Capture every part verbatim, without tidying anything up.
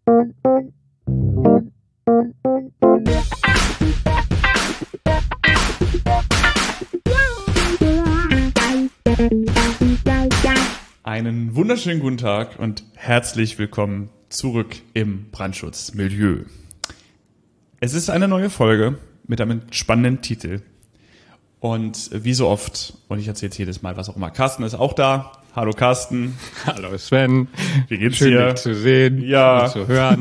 Einen wunderschönen guten Tag und herzlich willkommen zurück im Brandschutzmilieu. Es ist eine neue Folge mit einem spannenden Titel. Und wie so oft, und ich erzähle jetzt jedes Mal, was auch immer, Carsten ist auch da. Hallo Carsten. Hallo Sven. Wie geht's Schön, dir? dich zu sehen, ja. und zu hören.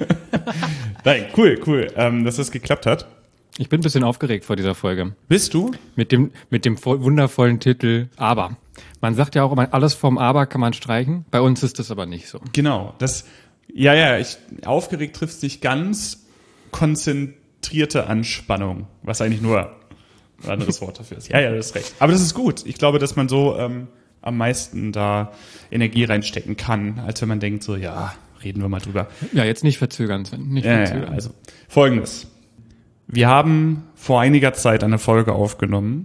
Nein, cool, cool, ähm, dass das geklappt hat. Ich bin ein bisschen aufgeregt vor dieser Folge. Bist du? Mit dem, mit dem wundervollen Titel Aber. Man sagt ja auch immer, alles vom Aber kann man streichen. Bei uns ist das aber nicht so. Genau, das, ja, ja, ich, aufgeregt trifft sich ganz konzentrierte Anspannung, was eigentlich nur ein anderes Wort dafür ist. Ja, ja, das ist recht. Aber das ist gut. Ich glaube, dass man so ähm, am meisten da Energie reinstecken kann, als wenn man denkt so, ja, reden wir mal drüber. Ja, jetzt nicht verzögern, Sven. Nicht Ja, verzögern. ja, also, Folgendes. Wir haben vor einiger Zeit eine Folge aufgenommen,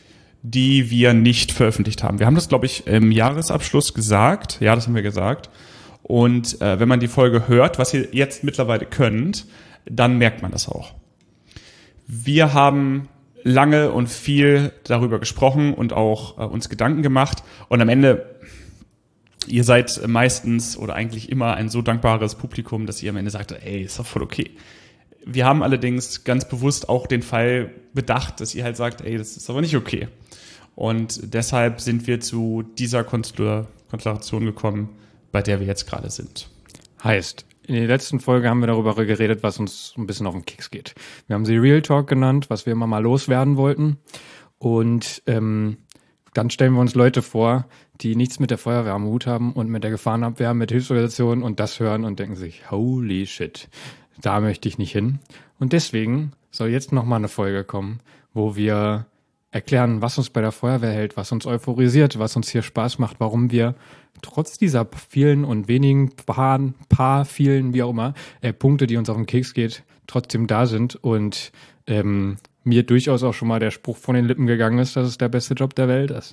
die wir nicht veröffentlicht haben. Wir haben das, glaube ich, im Jahresabschluss gesagt. Ja, das haben wir gesagt. Und äh, wenn man die Folge hört, was ihr jetzt mittlerweile könnt, dann merkt man das auch. Wir haben lange und viel darüber gesprochen und auch äh, uns Gedanken gemacht. Und am Ende, ihr seid meistens oder eigentlich immer ein so dankbares Publikum, dass ihr am Ende sagt, ey, ist doch voll okay. Wir haben allerdings ganz bewusst auch den Fall bedacht, dass ihr halt sagt, ey, das ist aber nicht okay. Und deshalb sind wir zu dieser Konstellation gekommen, bei der wir jetzt gerade sind. Heißt, in der letzten Folge haben wir darüber geredet, was uns ein bisschen auf den Keks geht. Wir haben sie Real Talk genannt, was wir immer mal loswerden wollten. Und ähm, dann stellen wir uns Leute vor, die nichts mit der Feuerwehr am Hut haben und mit der Gefahrenabwehr, mit Hilfsorganisationen und das hören und denken sich, holy shit, da möchte ich nicht hin. Und deswegen soll jetzt nochmal eine Folge kommen, wo wir erklären, was uns bei der Feuerwehr hält, was uns euphorisiert, was uns hier Spaß macht, warum wir trotz dieser vielen und wenigen paar, paar vielen, wie auch immer, äh, Punkte, die uns auf den Keks geht, trotzdem da sind und ähm, mir durchaus auch schon mal der Spruch von den Lippen gegangen ist, dass es der beste Job der Welt ist.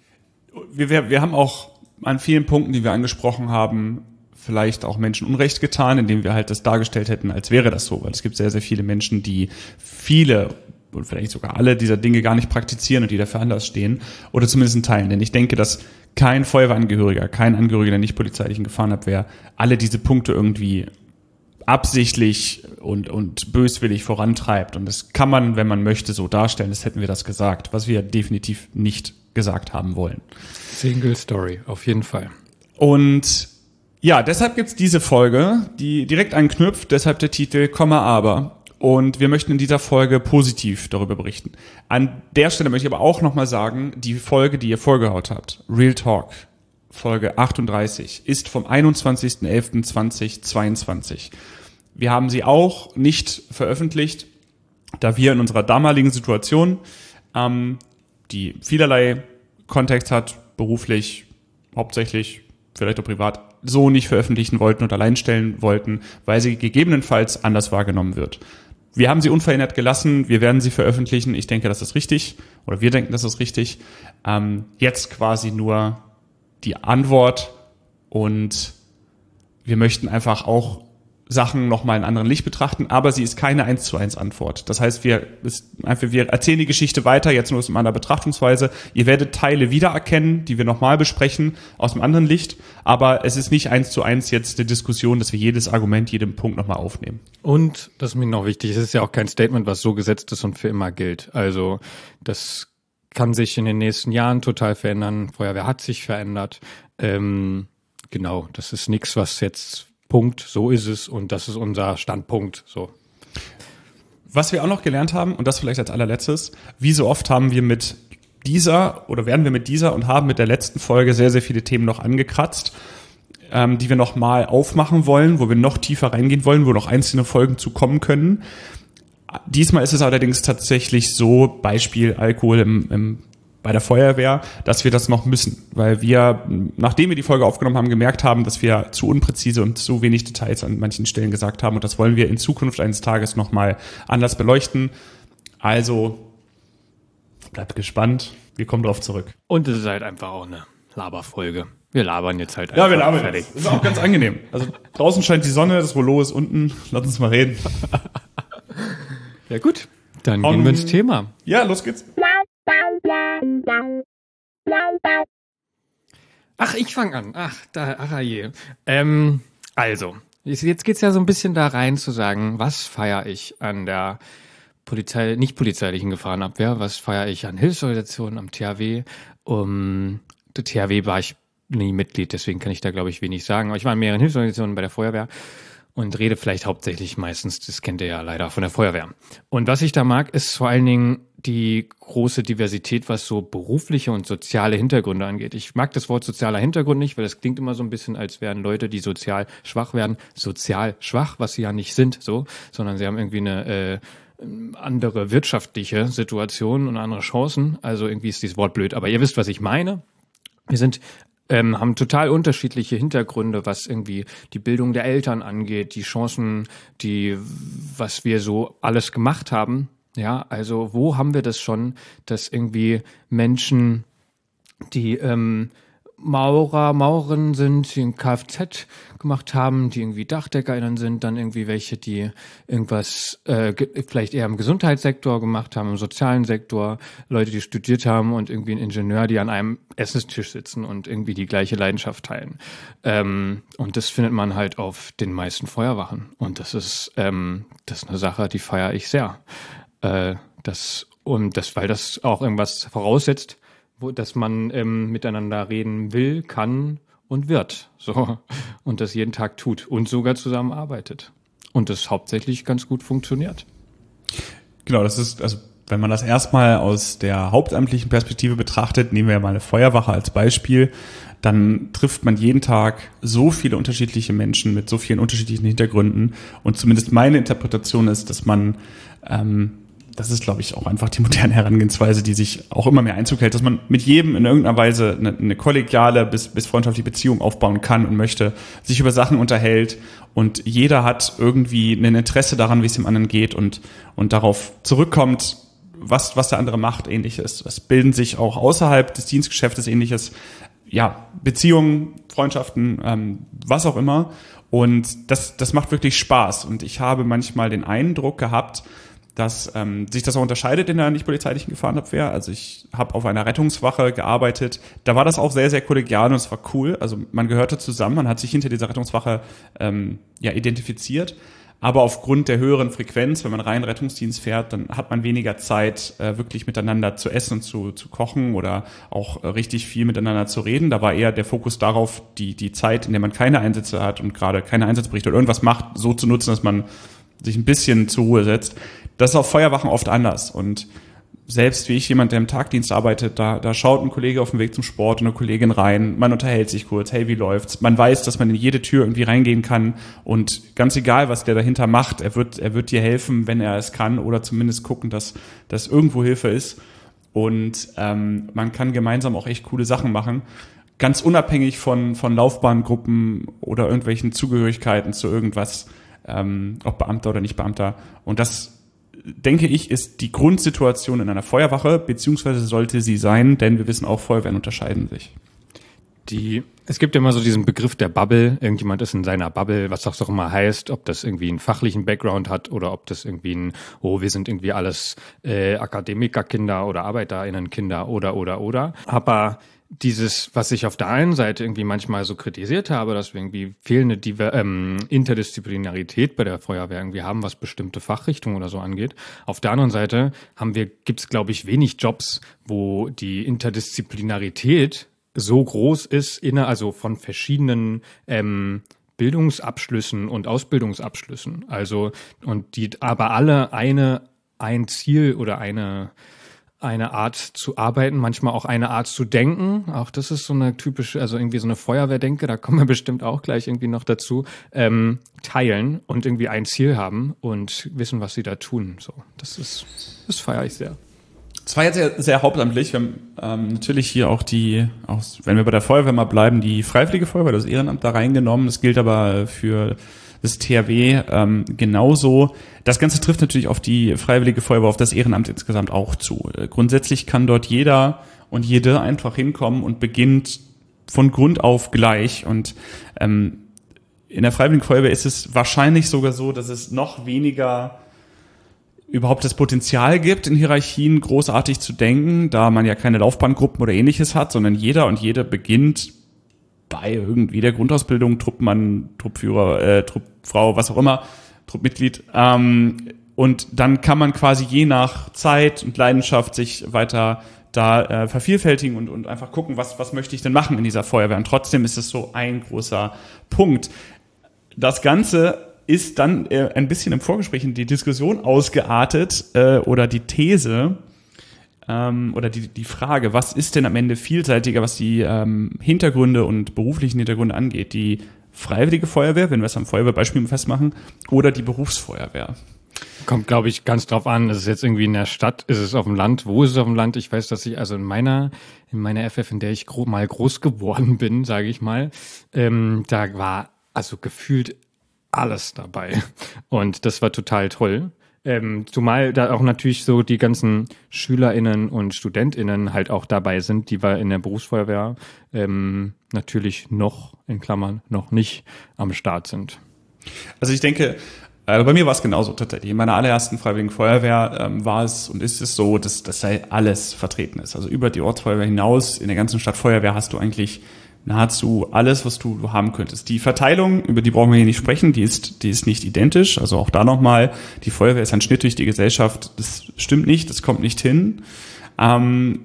Wir, wir, wir haben auch an vielen Punkten, die wir angesprochen haben, vielleicht auch Menschen Unrecht getan, indem wir halt das dargestellt hätten, als wäre das so. Weil es gibt sehr, sehr viele Menschen, die viele und vielleicht sogar alle dieser Dinge gar nicht praktizieren und die dafür anders stehen oder zumindest in Teilen. Denn ich denke, dass kein Feuerwehrangehöriger, kein Angehöriger der nicht polizeilichen Gefahrenabwehr alle diese Punkte irgendwie absichtlich und, und böswillig vorantreibt. Und das kann man, wenn man möchte, so darstellen, das hätten wir das gesagt, was wir definitiv nicht gesagt haben wollen. Single Story, auf jeden Fall. Und ja, deshalb gibt's diese Folge, die direkt anknüpft, deshalb der Titel Komma aber. Und wir möchten in dieser Folge positiv darüber berichten. An der Stelle möchte ich aber auch nochmal sagen, die Folge, die ihr vorgehaut habt, Real Talk, Folge achtunddreißig, ist vom einundzwanzigsten elften zweitausendzweiundzwanzig. Wir haben sie auch nicht veröffentlicht, da wir in unserer damaligen Situation, ähm, die vielerlei Kontext hat, beruflich, hauptsächlich, vielleicht auch privat, so nicht veröffentlichen wollten und allein stellen wollten, weil sie gegebenenfalls anders wahrgenommen wird. Wir haben sie unverändert gelassen, wir werden sie veröffentlichen, ich denke, das ist richtig, oder wir denken, das ist richtig. Ähm, jetzt quasi nur die Antwort und wir möchten einfach auch Sachen nochmal in anderen Licht betrachten, aber sie ist keine eins zu eins Antwort. Das heißt, wir, ist einfach, wir erzählen die Geschichte weiter, jetzt nur aus einer Betrachtungsweise. Ihr werdet Teile wiedererkennen, die wir nochmal besprechen, aus einem anderen Licht, aber es ist nicht eins zu eins jetzt eine Diskussion, dass wir jedes Argument, jeden Punkt nochmal aufnehmen. Und, das ist mir noch wichtig, es ist ja auch kein Statement, was so gesetzt ist und für immer gilt. Also, das kann sich in den nächsten Jahren total verändern. Feuerwehr hat sich verändert. Ähm, genau, das ist nichts, was jetzt Punkt, so ist es und das ist unser Standpunkt. So. Was wir auch noch gelernt haben, und das vielleicht als allerletztes, wie so oft haben wir mit dieser oder werden wir mit dieser und haben mit der letzten Folge sehr, sehr viele Themen noch angekratzt, ähm, die wir noch mal aufmachen wollen, wo wir noch tiefer reingehen wollen, wo noch einzelne Folgen zu kommen können. Diesmal ist es allerdings tatsächlich so, Beispiel Alkohol im, im bei der Feuerwehr, dass wir das noch müssen, weil wir, nachdem wir die Folge aufgenommen haben, gemerkt haben, dass wir zu unpräzise und zu wenig Details an manchen Stellen gesagt haben und das wollen wir in Zukunft eines Tages nochmal anders beleuchten. Also bleibt gespannt, wir kommen drauf zurück. Und es ist halt einfach auch eine Laberfolge. Wir labern jetzt halt einfach. Ja, wir labern fertig. jetzt. Das ist auch ganz angenehm. Also draußen scheint die Sonne, das Rollo ist unten. Lass uns mal reden. Ja gut, dann Um, gehen wir ins Thema. Ja, los geht's. Ach, ich fange an. Ach, da, ach je. Ähm, also, jetzt geht's ja so ein bisschen da rein zu sagen, was feiere ich an der Polizei, nicht polizeilichen Gefahrenabwehr, was feiere ich an Hilfsorganisationen, am T H W. Um, der T H W war ich nie Mitglied, deswegen kann ich da, glaube ich, wenig sagen. Aber ich war in mehreren Hilfsorganisationen bei der Feuerwehr und rede vielleicht hauptsächlich meistens, das kennt ihr ja leider, von der Feuerwehr. Und was ich da mag, ist vor allen Dingen die große Diversität, was so berufliche und soziale Hintergründe angeht. Ich mag das Wort sozialer Hintergrund nicht, weil das klingt immer so ein bisschen, als wären Leute, die sozial schwach werden, sozial schwach, was sie ja nicht sind, so, sondern sie haben irgendwie eine äh, andere wirtschaftliche Situation und andere Chancen. Also irgendwie ist dieses Wort blöd, aber ihr wisst, was ich meine. Wir sind ähm, haben total unterschiedliche Hintergründe, was irgendwie die Bildung der Eltern angeht, die Chancen, die was wir so alles gemacht haben. Ja, also wo haben wir das schon, dass irgendwie Menschen, die ähm, Maurer, Maurerinnen sind, die ein Kfz gemacht haben, die irgendwie DachdeckerInnen sind, dann irgendwie welche, die irgendwas äh, ge- vielleicht eher im Gesundheitssektor gemacht haben, im sozialen Sektor, Leute, die studiert haben und irgendwie ein Ingenieur, die an einem Essenstisch sitzen und irgendwie die gleiche Leidenschaft teilen. Ähm, und das findet man halt auf den meisten Feuerwachen. Und das ist, ähm, das ist eine Sache, die feiere ich sehr. Äh, das, und das, weil das auch irgendwas voraussetzt, wo, dass man ähm, miteinander reden will, kann und wird. So. Und das jeden Tag tut und sogar zusammenarbeitet. Und das hauptsächlich ganz gut funktioniert. Genau, das ist, also wenn man das erstmal aus der hauptamtlichen Perspektive betrachtet, nehmen wir ja mal eine Feuerwache als Beispiel, dann trifft man jeden Tag so viele unterschiedliche Menschen mit so vielen unterschiedlichen Hintergründen. Und zumindest meine Interpretation ist, dass man ähm, das ist, glaube ich, auch einfach die moderne Herangehensweise, die sich auch immer mehr Einzug hält, dass man mit jedem in irgendeiner Weise eine, eine kollegiale bis, bis freundschaftliche Beziehung aufbauen kann und möchte, sich über Sachen unterhält und jeder hat irgendwie ein Interesse daran, wie es dem anderen geht und, und darauf zurückkommt, was, was der andere macht, Ähnliches. Es bilden sich auch außerhalb des Dienstgeschäftes Ähnliches, ja, Beziehungen, Freundschaften, ähm, was auch immer. Und das, das macht wirklich Spaß. Und ich habe manchmal den Eindruck gehabt, dass ähm, sich das auch unterscheidet in der nicht polizeilichen Gefahrenabwehr. Also ich habe auf einer Rettungswache gearbeitet. Da war das auch sehr, sehr kollegial und es war cool. Also man gehörte zusammen, man hat sich hinter dieser Rettungswache ähm, ja identifiziert. Aber aufgrund der höheren Frequenz, wenn man rein Rettungsdienst fährt, dann hat man weniger Zeit, äh, wirklich miteinander zu essen und zu, zu kochen oder auch äh, richtig viel miteinander zu reden. Da war eher der Fokus darauf, die, die Zeit, in der man keine Einsätze hat und gerade keine Einsatzberichte oder irgendwas macht, so zu nutzen, dass man sich ein bisschen zur Ruhe setzt. Das ist auf Feuerwachen oft anders. Und selbst wie ich, jemand, der im Tagdienst arbeitet, da, da schaut ein Kollege auf dem Weg zum Sport und eine Kollegin rein, man unterhält sich kurz, hey, wie läuft's? Man weiß, dass man in jede Tür irgendwie reingehen kann und ganz egal, was der dahinter macht, er wird, er wird dir helfen, wenn er es kann oder zumindest gucken, dass, dass irgendwo Hilfe ist. Und ähm, man kann gemeinsam auch echt coole Sachen machen, ganz unabhängig von, von Laufbahngruppen oder irgendwelchen Zugehörigkeiten zu irgendwas, ähm, ob Beamter oder nicht Beamter. Und das, denke ich, ist die Grundsituation in einer Feuerwache, beziehungsweise sollte sie sein, denn wir wissen auch, Feuerwehren unterscheiden sich. Die, es gibt ja immer so diesen Begriff der Bubble. Irgendjemand ist in seiner Bubble, was das auch immer heißt, ob das irgendwie einen fachlichen Background hat oder ob das irgendwie ein, oh, wir sind irgendwie alles äh, Akademikerkinder oder ArbeiterInnenkinder oder, oder, oder. Aber dieses, was ich auf der einen Seite irgendwie manchmal so kritisiert habe, dass wir irgendwie fehlende Diver- ähm, Interdisziplinarität bei der Feuerwehr irgendwie haben, was bestimmte Fachrichtungen oder so angeht. Auf der anderen Seite haben wir, gibt's, glaube ich, wenig Jobs, wo die Interdisziplinarität so groß ist, inne, also von verschiedenen ähm, Bildungsabschlüssen und Ausbildungsabschlüssen. Also, und die aber alle eine, ein Ziel oder eine eine Art zu arbeiten, manchmal auch eine Art zu denken. Auch das ist so eine typische, also irgendwie so eine Feuerwehrdenke, da kommen wir bestimmt auch gleich irgendwie noch dazu, ähm, teilen und irgendwie ein Ziel haben und wissen, was sie da tun. So, das ist, das feiere ich sehr. Es war jetzt sehr, sehr hauptamtlich. Wir haben ähm, natürlich hier auch die, auch wenn wir bei der Feuerwehr mal bleiben, die Freiwillige Feuerwehr, das Ehrenamt da reingenommen. Das gilt aber für das T H W ähm, genauso. Das Ganze trifft natürlich auf die Freiwillige Feuerwehr, auf das Ehrenamt insgesamt auch zu. Äh, grundsätzlich kann dort jeder und jede einfach hinkommen und beginnt von Grund auf gleich. Und ähm, in der Freiwilligen Feuerwehr ist es wahrscheinlich sogar so, dass es noch weniger überhaupt das Potenzial gibt, in Hierarchien großartig zu denken, da man ja keine Laufbahngruppen oder ähnliches hat, sondern jeder und jede beginnt bei irgendwie der Grundausbildung, Truppmann, Truppführer, äh, Truppfrau, was auch immer, Truppmitglied. Ähm, und dann kann man quasi je nach Zeit und Leidenschaft sich weiter da äh, vervielfältigen und, und einfach gucken, was, was möchte ich denn machen in dieser Feuerwehr. Und trotzdem ist es so ein großer Punkt. Das Ganze ist dann äh, ein bisschen im Vorgespräch in die Diskussion ausgeartet äh, oder die These ähm, oder die, die Frage, was ist denn am Ende vielseitiger, was die ähm, Hintergründe und beruflichen Hintergründe angeht? Die Freiwillige Feuerwehr, wenn wir es am Feuerwehrbeispiel festmachen, oder die Berufsfeuerwehr? Kommt, glaube ich, ganz drauf an. Ist es jetzt irgendwie in der Stadt? Ist es auf dem Land? Wo ist es auf dem Land? Ich weiß, dass ich also in meiner in meiner F F, in der ich gro- mal groß geworden bin, sage ich mal, ähm, da war also gefühlt alles dabei. Und das war total toll. Ähm, zumal da auch natürlich so die ganzen SchülerInnen und StudentInnen halt auch dabei sind, die wir in der Berufsfeuerwehr ähm, natürlich noch, in Klammern, noch nicht am Start sind. Also ich denke, äh, bei mir war es genauso tatsächlich. In meiner allerersten Freiwilligen Feuerwehr ähm, war es und ist es so, dass das alles vertreten ist. Also über die Ortsfeuerwehr hinaus, in der ganzen Stadt Feuerwehr hast du eigentlich nahezu alles, was du haben könntest. Die Verteilung, über die brauchen wir hier nicht sprechen, die ist, die ist nicht identisch. Also auch da nochmal, die Feuerwehr ist ein Schnitt durch die Gesellschaft. Das stimmt nicht, das kommt nicht hin. Ähm,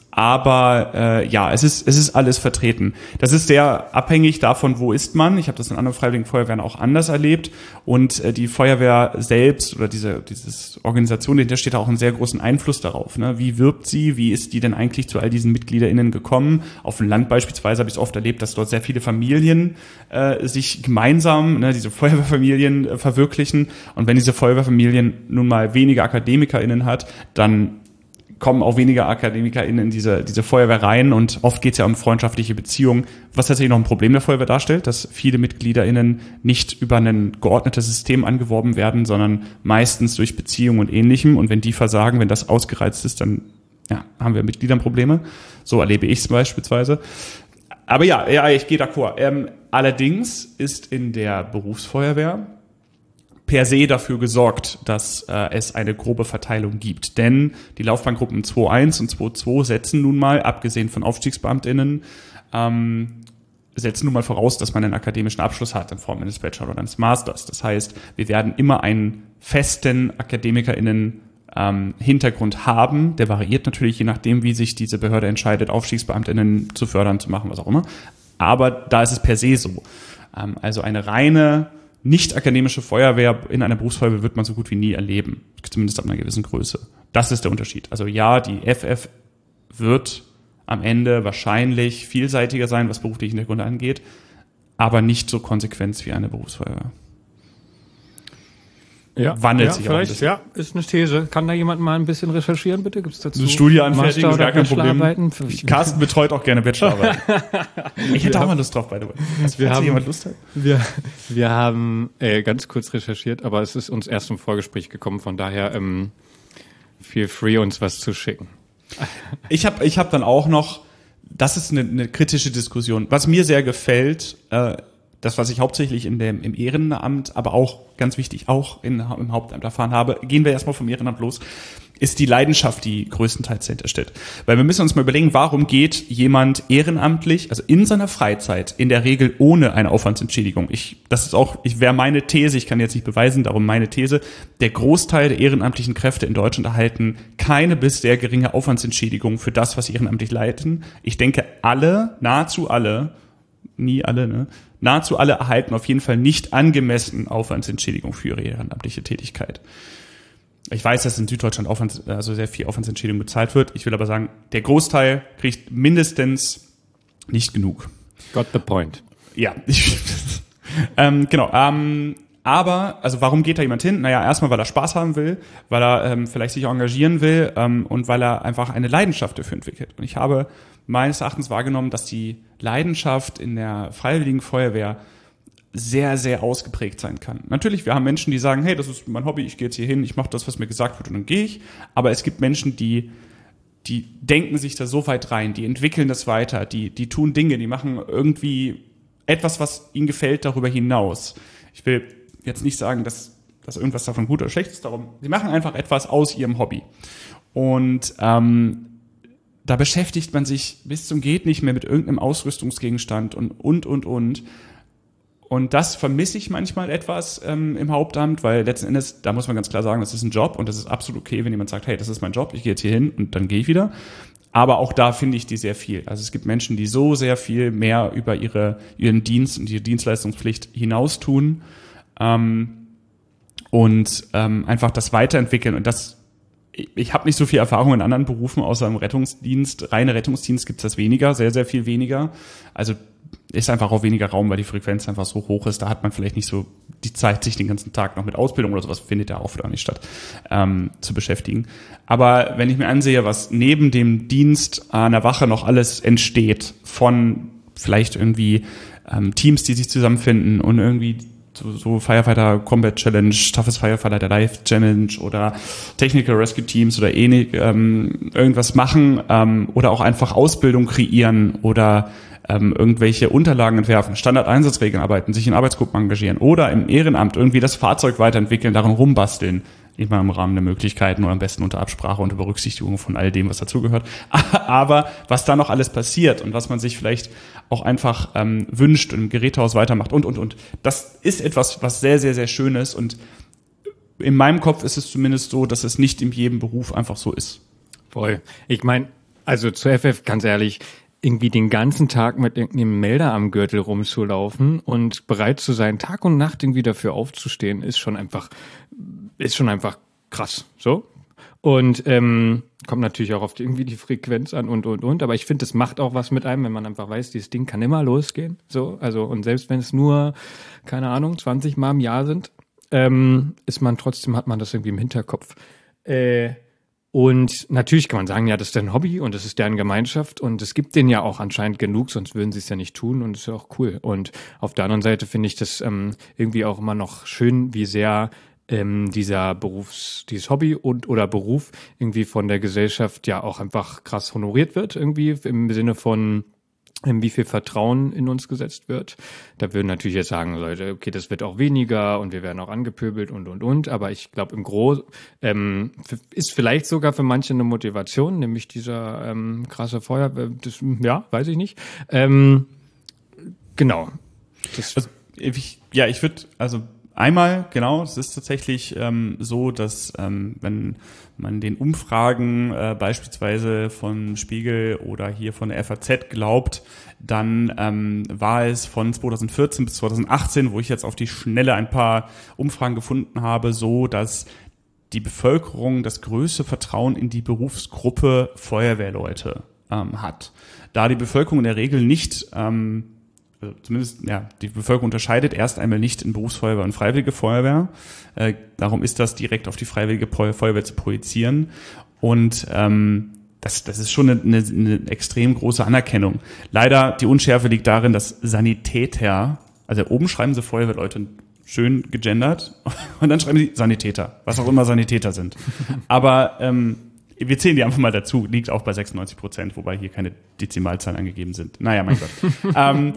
aber äh, ja, es ist, es ist alles vertreten. Das ist sehr abhängig davon, wo ist man. Ich habe das in anderen Freiwilligen Feuerwehren auch anders erlebt. Und äh, die Feuerwehr selbst oder diese dieses Organisation, dahinter steht auch einen sehr großen Einfluss darauf. Ne? Wie wirbt sie? Wie ist die denn eigentlich zu all diesen MitgliederInnen gekommen? Auf dem Land beispielsweise habe ich es oft erlebt, dass dort sehr viele Familien äh, sich gemeinsam, ne, diese Feuerwehrfamilien äh, verwirklichen. Und wenn diese Feuerwehrfamilien nun mal weniger AkademikerInnen hat, dann kommen auch weniger AkademikerInnen in diese, diese Feuerwehr rein und oft geht es ja um freundschaftliche Beziehungen, was tatsächlich noch ein Problem der Feuerwehr darstellt, dass viele MitgliederInnen nicht über ein geordnetes System angeworben werden, sondern meistens durch Beziehungen und Ähnlichem, und wenn die versagen, wenn das ausgereizt ist, dann ja, haben wir Mitgliedernprobleme. So erlebe ich es beispielsweise. Aber ja, ja, ich gehe d'accord. Ähm, allerdings ist in der Berufsfeuerwehr per se dafür gesorgt, dass äh, es eine grobe Verteilung gibt. Denn die Laufbahngruppen zwei Punkt eins und zwei Punkt zwei setzen nun mal, abgesehen von AufstiegsbeamtInnen, ähm, setzen nun mal voraus, dass man einen akademischen Abschluss hat in Form eines Bachelor oder eines Masters. Das heißt, wir werden immer einen festen AkademikerInnen ähm, Hintergrund haben. Der variiert natürlich, je nachdem, wie sich diese Behörde entscheidet, AufstiegsbeamtInnen zu fördern, zu machen, was auch immer. Aber da ist es per se so. Ähm, also eine reine nicht-akademische Feuerwehr in einer Berufsfeuerwehr wird man so gut wie nie erleben. Zumindest ab einer gewissen Größe. Das ist der Unterschied. Also ja, die F F wird am Ende wahrscheinlich vielseitiger sein, was berufliche Hintergründe angeht, aber nicht so konsequent wie eine Berufsfeuerwehr. Ja, Wandelt ja, sich auch ein vielleicht, bisschen. ja, ist eine These. Kann da jemand mal ein bisschen recherchieren, bitte? Gibt es dazu Eine Studie anfertigen, Master- ist gar kein Problem. Bachelorarbeiten? Carsten betreut auch gerne Bachelorarbeiten. Ich hätte auch mal Lust drauf, by the way. Also, Wir falls haben- jemand Lust hat. Wir, wir haben äh, ganz kurz recherchiert, aber es ist uns erst im Vorgespräch gekommen, von daher ähm, feel free, uns was zu schicken. Ich habe ich hab dann auch noch, das ist eine, eine kritische Diskussion. Was mir sehr gefällt, äh, das, was ich hauptsächlich in dem, im Ehrenamt, aber auch ganz wichtig, auch in, im Hauptamt erfahren habe, gehen wir erstmal vom Ehrenamt los, ist die Leidenschaft, die größtenteils dahinter steht. Weil wir müssen uns mal überlegen, warum geht jemand ehrenamtlich, also in seiner Freizeit, in der Regel ohne eine Aufwandsentschädigung. Ich, das ist auch, ich wäre meine These, ich kann jetzt nicht beweisen, darum meine These, der Großteil der ehrenamtlichen Kräfte in Deutschland erhalten keine bis sehr geringe Aufwandsentschädigung für das, was sie ehrenamtlich leiten. Ich denke, alle, nahezu alle, nie alle, ne? Nahezu alle erhalten auf jeden Fall nicht angemessen Aufwandsentschädigung für ihre ehrenamtliche Tätigkeit. Ich weiß, dass in Süddeutschland Aufwands, also sehr viel Aufwandsentschädigung bezahlt wird. Ich will aber sagen, der Großteil kriegt mindestens nicht genug. Got the point. Ja, ich, ähm, genau. Ähm, aber, also warum geht da jemand hin? Naja, erstmal, weil er Spaß haben will, weil er ähm, vielleicht sich engagieren will ähm, und weil er einfach eine Leidenschaft dafür entwickelt. Und ich habe meines Erachtens wahrgenommen, dass die Leidenschaft in der Freiwilligen Feuerwehr sehr, sehr ausgeprägt sein kann. Natürlich, wir haben Menschen, die sagen, hey, das ist mein Hobby, ich gehe jetzt hier hin, ich mache das, was mir gesagt wird und dann gehe ich. Aber es gibt Menschen, die die denken sich da so weit rein, die entwickeln das weiter, die, die tun Dinge, die machen irgendwie etwas, was ihnen gefällt, darüber hinaus. Ich will jetzt nicht sagen, dass, dass irgendwas davon gut oder schlecht ist, darum, sie machen einfach etwas aus ihrem Hobby. Und ähm, da beschäftigt man sich bis zum geht nicht mehr mit irgendeinem Ausrüstungsgegenstand und, und, und, und. Und das vermisse ich manchmal etwas ähm, im Hauptamt, weil letzten Endes, da muss man ganz klar sagen, das ist ein Job und das ist absolut okay, wenn jemand sagt, hey, das ist mein Job, ich gehe jetzt hier hin und dann gehe ich wieder. Aber auch da finde ich die sehr viel. Also es gibt Menschen, die so sehr viel mehr über ihre, ihren Dienst und ihre Dienstleistungspflicht hinaus tun ähm, und ähm, einfach das weiterentwickeln. Und das, ich, ich habe nicht so viel Erfahrung in anderen Berufen, außer im Rettungsdienst. Reine Rettungsdienst gibt es das weniger, sehr, sehr viel weniger. Also ist einfach auch weniger Raum, weil die Frequenz einfach so hoch ist. Da hat man vielleicht nicht so die Zeit, sich den ganzen Tag noch mit Ausbildung oder sowas, findet ja oft auch nicht statt, ähm, zu beschäftigen. Aber wenn ich mir ansehe, was neben dem Dienst an der Wache noch alles entsteht, von vielleicht irgendwie ähm, Teams, die sich zusammenfinden und irgendwie so, so Firefighter Combat Challenge, Toughest Firefighter Life Challenge oder Technical Rescue Teams oder ähnlich, ähm, irgendwas machen ähm, oder auch einfach Ausbildung kreieren oder ähm, irgendwelche Unterlagen entwerfen, Standardeinsatzregeln arbeiten, sich in Arbeitsgruppen engagieren oder im Ehrenamt irgendwie das Fahrzeug weiterentwickeln, daran rumbasteln, immer im Rahmen der Möglichkeiten oder am besten unter Absprache und Berücksichtigung von all dem, was dazugehört. Aber was da noch alles passiert und was man sich vielleicht auch einfach ähm, wünscht und im Gerätehaus weitermacht und, und, und. Das ist etwas, was sehr, sehr, sehr schön ist und in meinem Kopf ist es zumindest so, dass es nicht in jedem Beruf einfach so ist. Voll. Ich meine, also zu F F, ganz ehrlich, irgendwie den ganzen Tag mit irgendeinem Melder am Gürtel rumzulaufen und bereit zu sein, Tag und Nacht irgendwie dafür aufzustehen, ist schon einfach, ist schon einfach krass, so. Und ähm, kommt natürlich auch auf die, irgendwie die Frequenz an und, und, und. Aber ich finde, das macht auch was mit einem, wenn man einfach weiß, dieses Ding kann immer losgehen, so. Also, und selbst wenn es nur, keine Ahnung, zwanzig Mal im Jahr sind, ähm, ist man trotzdem, hat man das irgendwie im Hinterkopf. Äh, Und natürlich kann man sagen, ja, das ist deren Hobby und das ist deren Gemeinschaft und es gibt denen ja auch anscheinend genug, sonst würden sie es ja nicht tun und das ist ja auch cool. Und auf der anderen Seite finde ich das ähm, irgendwie auch immer noch schön, wie sehr ähm, dieser Berufs, dieses Hobby und oder Beruf irgendwie von der Gesellschaft ja auch einfach krass honoriert wird, irgendwie im Sinne von wie viel Vertrauen in uns gesetzt wird. Da würden natürlich jetzt sagen Leute, okay, das wird auch weniger und wir werden auch angepöbelt und, und, und. Aber ich glaube, im Gros ähm, ist vielleicht sogar für manche eine Motivation, nämlich dieser ähm, krasse Feuer, das, ja, weiß ich nicht. Ähm, genau. Das also, ich, ja, ich würde, also einmal, genau, es ist tatsächlich ähm, so, dass ähm, wenn man den Umfragen äh, beispielsweise von Spiegel oder hier von der F A Z glaubt, dann ähm, war es von zweitausendvierzehn bis zweitausendachtzehn, wo ich jetzt auf die Schnelle ein paar Umfragen gefunden habe, so, dass die Bevölkerung das größte Vertrauen in die Berufsgruppe Feuerwehrleute ähm, hat. Da die Bevölkerung in der Regel nicht ähm, zumindest, ja, die Bevölkerung unterscheidet erst einmal nicht in Berufsfeuerwehr und Freiwillige Feuerwehr. Äh, darum ist das direkt auf die Freiwillige Feuerwehr zu projizieren. Und ähm, das, das ist schon eine, eine, eine extrem große Anerkennung. Leider, die Unschärfe liegt darin, dass Sanitäter, also oben schreiben sie Feuerwehrleute schön gegendert und dann schreiben sie Sanitäter, was auch immer Sanitäter sind. Aber ähm, wir zählen die einfach mal dazu, liegt auch bei sechsundneunzig Prozent, wobei hier keine Dezimalzahlen angegeben sind. Naja, mein Gott. ähm,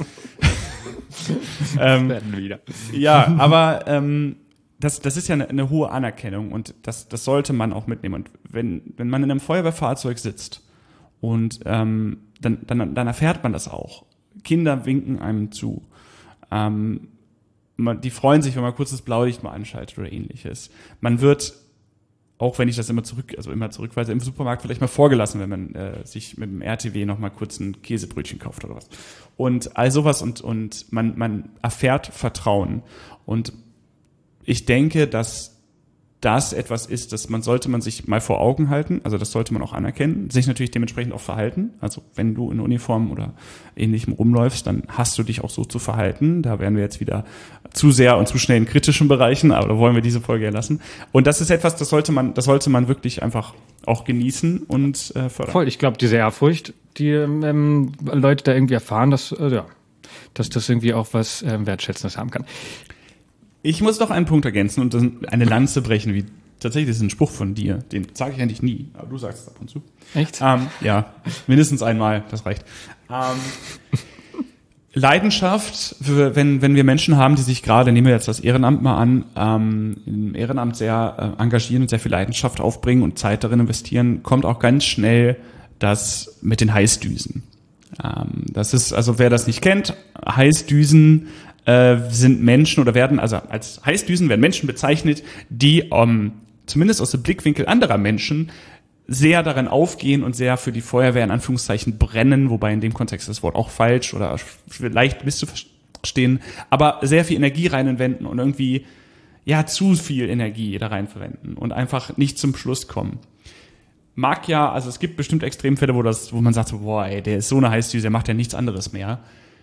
ähm, werden wieder. Ja, aber ähm, das, das ist ja eine, eine hohe Anerkennung und das, das sollte man auch mitnehmen. Und wenn, wenn man in einem Feuerwehrfahrzeug sitzt und ähm, dann, dann, dann erfährt man das auch. Kinder winken einem zu. Ähm, man, die freuen sich, wenn man kurz das Blaulicht mal anschaltet oder ähnliches. Man wird, auch wenn ich das immer zurück, also immer zurückweise, im Supermarkt vielleicht mal vorgelassen, wenn man äh, sich mit dem R T W noch mal kurz ein Käsebrötchen kauft oder was. Und all sowas und und man man erfährt Vertrauen. Und ich denke, dass das etwas ist, das man sollte man sich mal vor Augen halten. Also das sollte man auch anerkennen, sich natürlich dementsprechend auch verhalten. Also wenn du in Uniform oder Ähnlichem rumläufst, dann hast du dich auch so zu verhalten. Da wären wir jetzt wieder zu sehr und zu schnell in kritischen Bereichen, aber da wollen wir diese Folge ja lassen. Und das ist etwas, das sollte man, das sollte man wirklich einfach auch genießen und äh, fördern. Voll, ich glaube, diese Ehrfurcht, die ähm, Leute da irgendwie erfahren, dass, äh, ja, dass das irgendwie auch was äh, Wertschätzendes haben kann. Ich muss noch einen Punkt ergänzen und eine Lanze brechen, wie Tatsächlich ist es ein Spruch von dir, den sage ich eigentlich nie, aber du sagst es ab und zu. Echt? Ähm, ja, mindestens einmal, das reicht. Ähm, Leidenschaft, wenn, wenn wir Menschen haben, die sich gerade, nehmen wir jetzt das Ehrenamt mal an, ähm, im Ehrenamt sehr äh, engagieren und sehr viel Leidenschaft aufbringen und Zeit darin investieren, kommt auch ganz schnell das mit den Heißdüsen. Ähm, das ist, also wer das nicht kennt, Heißdüsen äh, sind Menschen oder werden, also als Heißdüsen werden Menschen bezeichnet, die ähm, zumindest aus dem Blickwinkel anderer Menschen sehr darin aufgehen und sehr für die Feuerwehr in Anführungszeichen brennen, wobei in dem Kontext das Wort auch falsch oder leicht misszuverstehen, aber sehr viel Energie reinwenden und irgendwie ja zu viel Energie da rein verwenden und einfach nicht zum Schluss kommen. Mag ja, also es gibt bestimmt Extremfälle, wo das, wo man sagt, so, boah, ey, der ist so eine Heißdüse, der macht ja nichts anderes mehr.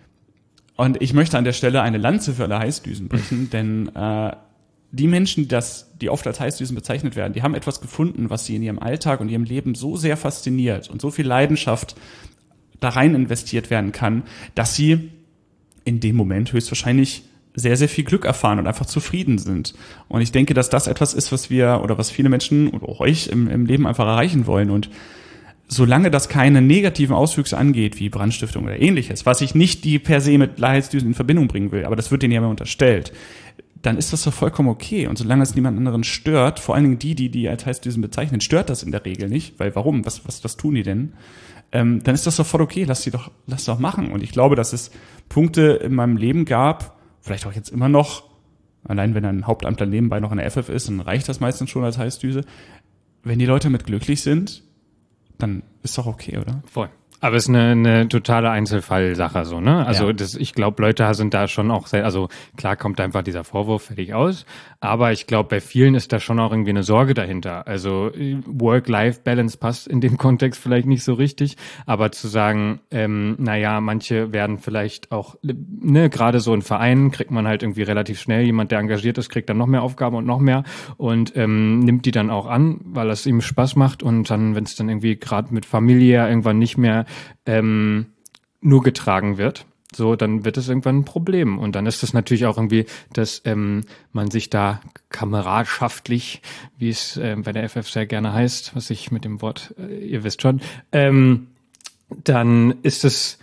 Und ich möchte an der Stelle eine Lanze für alle Heißdüsen brechen, denn äh, die Menschen, die das, die oft als Heißdüsen bezeichnet werden, die haben etwas gefunden, was sie in ihrem Alltag und ihrem Leben so sehr fasziniert und so viel Leidenschaft da rein investiert werden kann, dass sie in dem Moment höchstwahrscheinlich sehr, sehr viel Glück erfahren und einfach zufrieden sind. Und ich denke, dass das etwas ist, was wir oder was viele Menschen oder auch euch im, im Leben einfach erreichen wollen. Und solange das keine negativen Auswüchse angeht, wie Brandstiftung oder ähnliches, was ich nicht die per se mit Heißdüsen in Verbindung bringen will, aber das wird denen ja immer unterstellt, dann ist das doch vollkommen okay. Und solange es niemand anderen stört, vor allen Dingen die, die die als Heißdüsen bezeichnen, stört das in der Regel nicht, weil warum? Was, was, was tun die denn? Ähm, dann ist das doch voll okay. Lass die doch, lass doch machen. Und ich glaube, dass es Punkte in meinem Leben gab, vielleicht auch jetzt immer noch, allein wenn ein Hauptamtler nebenbei noch in der F F ist, dann reicht das meistens schon als Heißdüse. Wenn die Leute mit glücklich sind, dann ist doch okay, oder? Voll. Aber es ist eine, eine totale Einzelfallsache so, ne? Also Ja. das, ich glaube, Leute sind da schon auch sehr, also klar kommt einfach dieser Vorwurf fertig aus, aber ich glaube, bei vielen ist da schon auch irgendwie eine Sorge dahinter. Also Work-Life-Balance passt in dem Kontext vielleicht nicht so richtig, aber zu sagen, ähm, naja, manche werden vielleicht auch, ne, gerade so in Vereinen kriegt man halt irgendwie relativ schnell, jemand, der engagiert ist, kriegt dann noch mehr Aufgaben und noch mehr und ähm, nimmt die dann auch an, weil es ihm Spaß macht und dann, wenn es dann irgendwie gerade mit Familie irgendwann nicht mehr ähm, nur getragen wird, so, dann wird es irgendwann ein Problem. Und dann ist es natürlich auch irgendwie, dass ähm, man sich da kameradschaftlich, wie es äh, bei der F F sehr gerne heißt, was ich mit dem Wort, äh, ihr wisst schon, ähm, dann ist es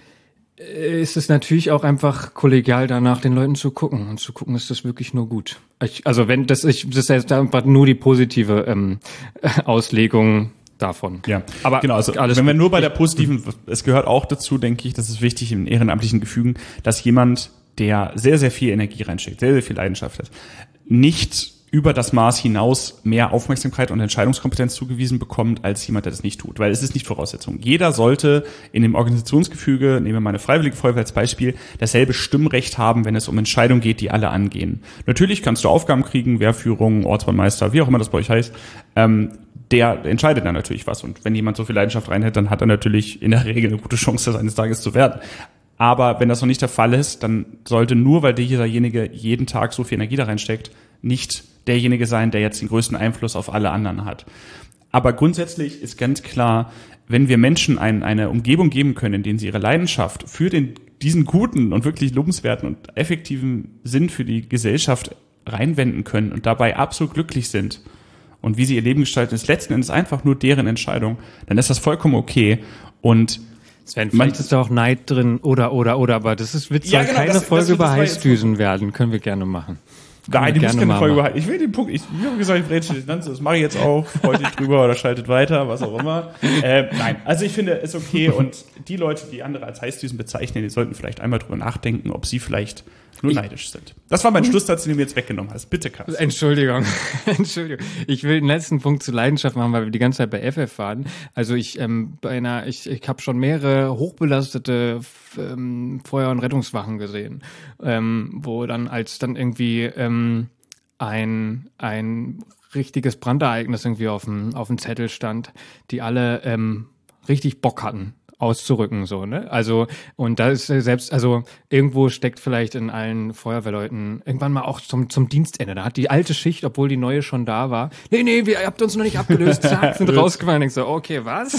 äh, ist es natürlich auch einfach kollegial danach den Leuten zu gucken und zu gucken, ist das wirklich nur gut. Ich, also wenn das, ich, das ist jetzt einfach nur die positive ähm, Auslegung davon. Ja, aber genau, also alles wenn wir gut. nur bei der positiven, es gehört auch dazu, denke ich, das ist wichtig im ehrenamtlichen Gefügen, dass jemand, der sehr, sehr viel Energie reinsteckt, sehr, sehr viel Leidenschaft hat, nicht über das Maß hinaus mehr Aufmerksamkeit und Entscheidungskompetenz zugewiesen bekommt, als jemand, der das nicht tut. Weil es ist nicht Voraussetzung. Jeder sollte in dem Organisationsgefüge, nehmen wir mal eine freiwillige Feuerwehr als Beispiel, dasselbe Stimmrecht haben, wenn es um Entscheidungen geht, die alle angehen. Natürlich kannst du Aufgaben kriegen, Wehrführung, Ortsbahnmeister, wie auch immer das bei euch heißt, ähm, der entscheidet dann natürlich was. Und wenn jemand so viel Leidenschaft reinhält, dann hat er natürlich in der Regel eine gute Chance, das eines Tages zu werden. Aber wenn das noch nicht der Fall ist, dann sollte nur, weil dieserjenige jeden Tag so viel Energie da reinsteckt, nicht derjenige sein, der jetzt den größten Einfluss auf alle anderen hat. Aber grundsätzlich ist ganz klar, wenn wir Menschen ein, eine Umgebung geben können, in denen sie ihre Leidenschaft für den, diesen guten und wirklich lobenswerten und effektiven Sinn für die Gesellschaft reinwenden können und dabei absolut glücklich sind, und wie sie ihr Leben gestalten, ist letzten Endes einfach nur deren Entscheidung, dann ist das vollkommen okay. Und Sven, vielleicht ist da auch Neid drin oder, oder, oder, aber das ist, wird ja, soll genau, keine das, Folge das, das über war Heißdüsen werden. Können wir gerne machen. Können Nein, wir die muss gerne keine mal Folge machen. behalten. Ich will den Punkt, ich, ich habe gesagt, ich brete die Lanze, das mache ich jetzt auch, freut dich drüber oder schaltet weiter, was auch immer. Äh, nein, also ich finde, ist okay und die Leute, die andere als Heißdüsen bezeichnen, die sollten vielleicht einmal drüber nachdenken, ob sie vielleicht nur ich, neidisch sind. Das war mein Schlusssatz, den du mir jetzt weggenommen hast. Bitte, Carsten. Entschuldigung, Entschuldigung. Ich will den letzten Punkt zu Leidenschaft machen, weil wir die ganze Zeit bei F F waren. Also ich ähm, bei einer, ich, ich habe schon mehrere hochbelastete ähm, Feuer- und Rettungswachen gesehen, ähm, wo dann als dann irgendwie ähm, ein ein richtiges Brandereignis irgendwie auf dem auf dem Zettel stand, die alle ähm, richtig Bock hatten auszurücken, so, ne? Also, und da ist selbst, also irgendwo steckt vielleicht in allen Feuerwehrleuten irgendwann mal auch zum zum Dienstende. Da hat die alte Schicht, obwohl die neue schon da war, nee, nee, wir, ihr habt uns noch nicht abgelöst, zack, sind rausgefallen. Ich so, okay, was?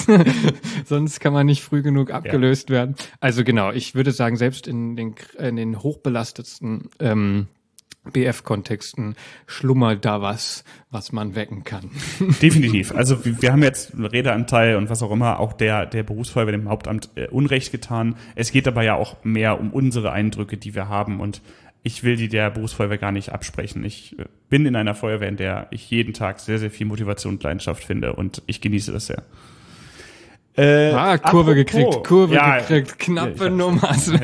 Sonst kann man nicht früh genug abgelöst ja. werden. Also genau, ich würde sagen, selbst in den in den hochbelastetsten ähm, B F-Kontexten schlummert da was, was man wecken kann. Definitiv. Also wir, wir haben jetzt einen Redeanteil und was auch immer, auch der, der Berufsfeuerwehr dem Hauptamt äh, Unrecht getan. Es geht dabei ja auch mehr um unsere Eindrücke, die wir haben, und ich will die der Berufsfeuerwehr gar nicht absprechen. Ich äh, bin in einer Feuerwehr, in der ich jeden Tag sehr, sehr viel Motivation und Leidenschaft finde, und ich genieße das sehr. Äh, ah, Kurve apropos, gekriegt, Kurve ja, gekriegt, knappe ja, Nummer. Ja.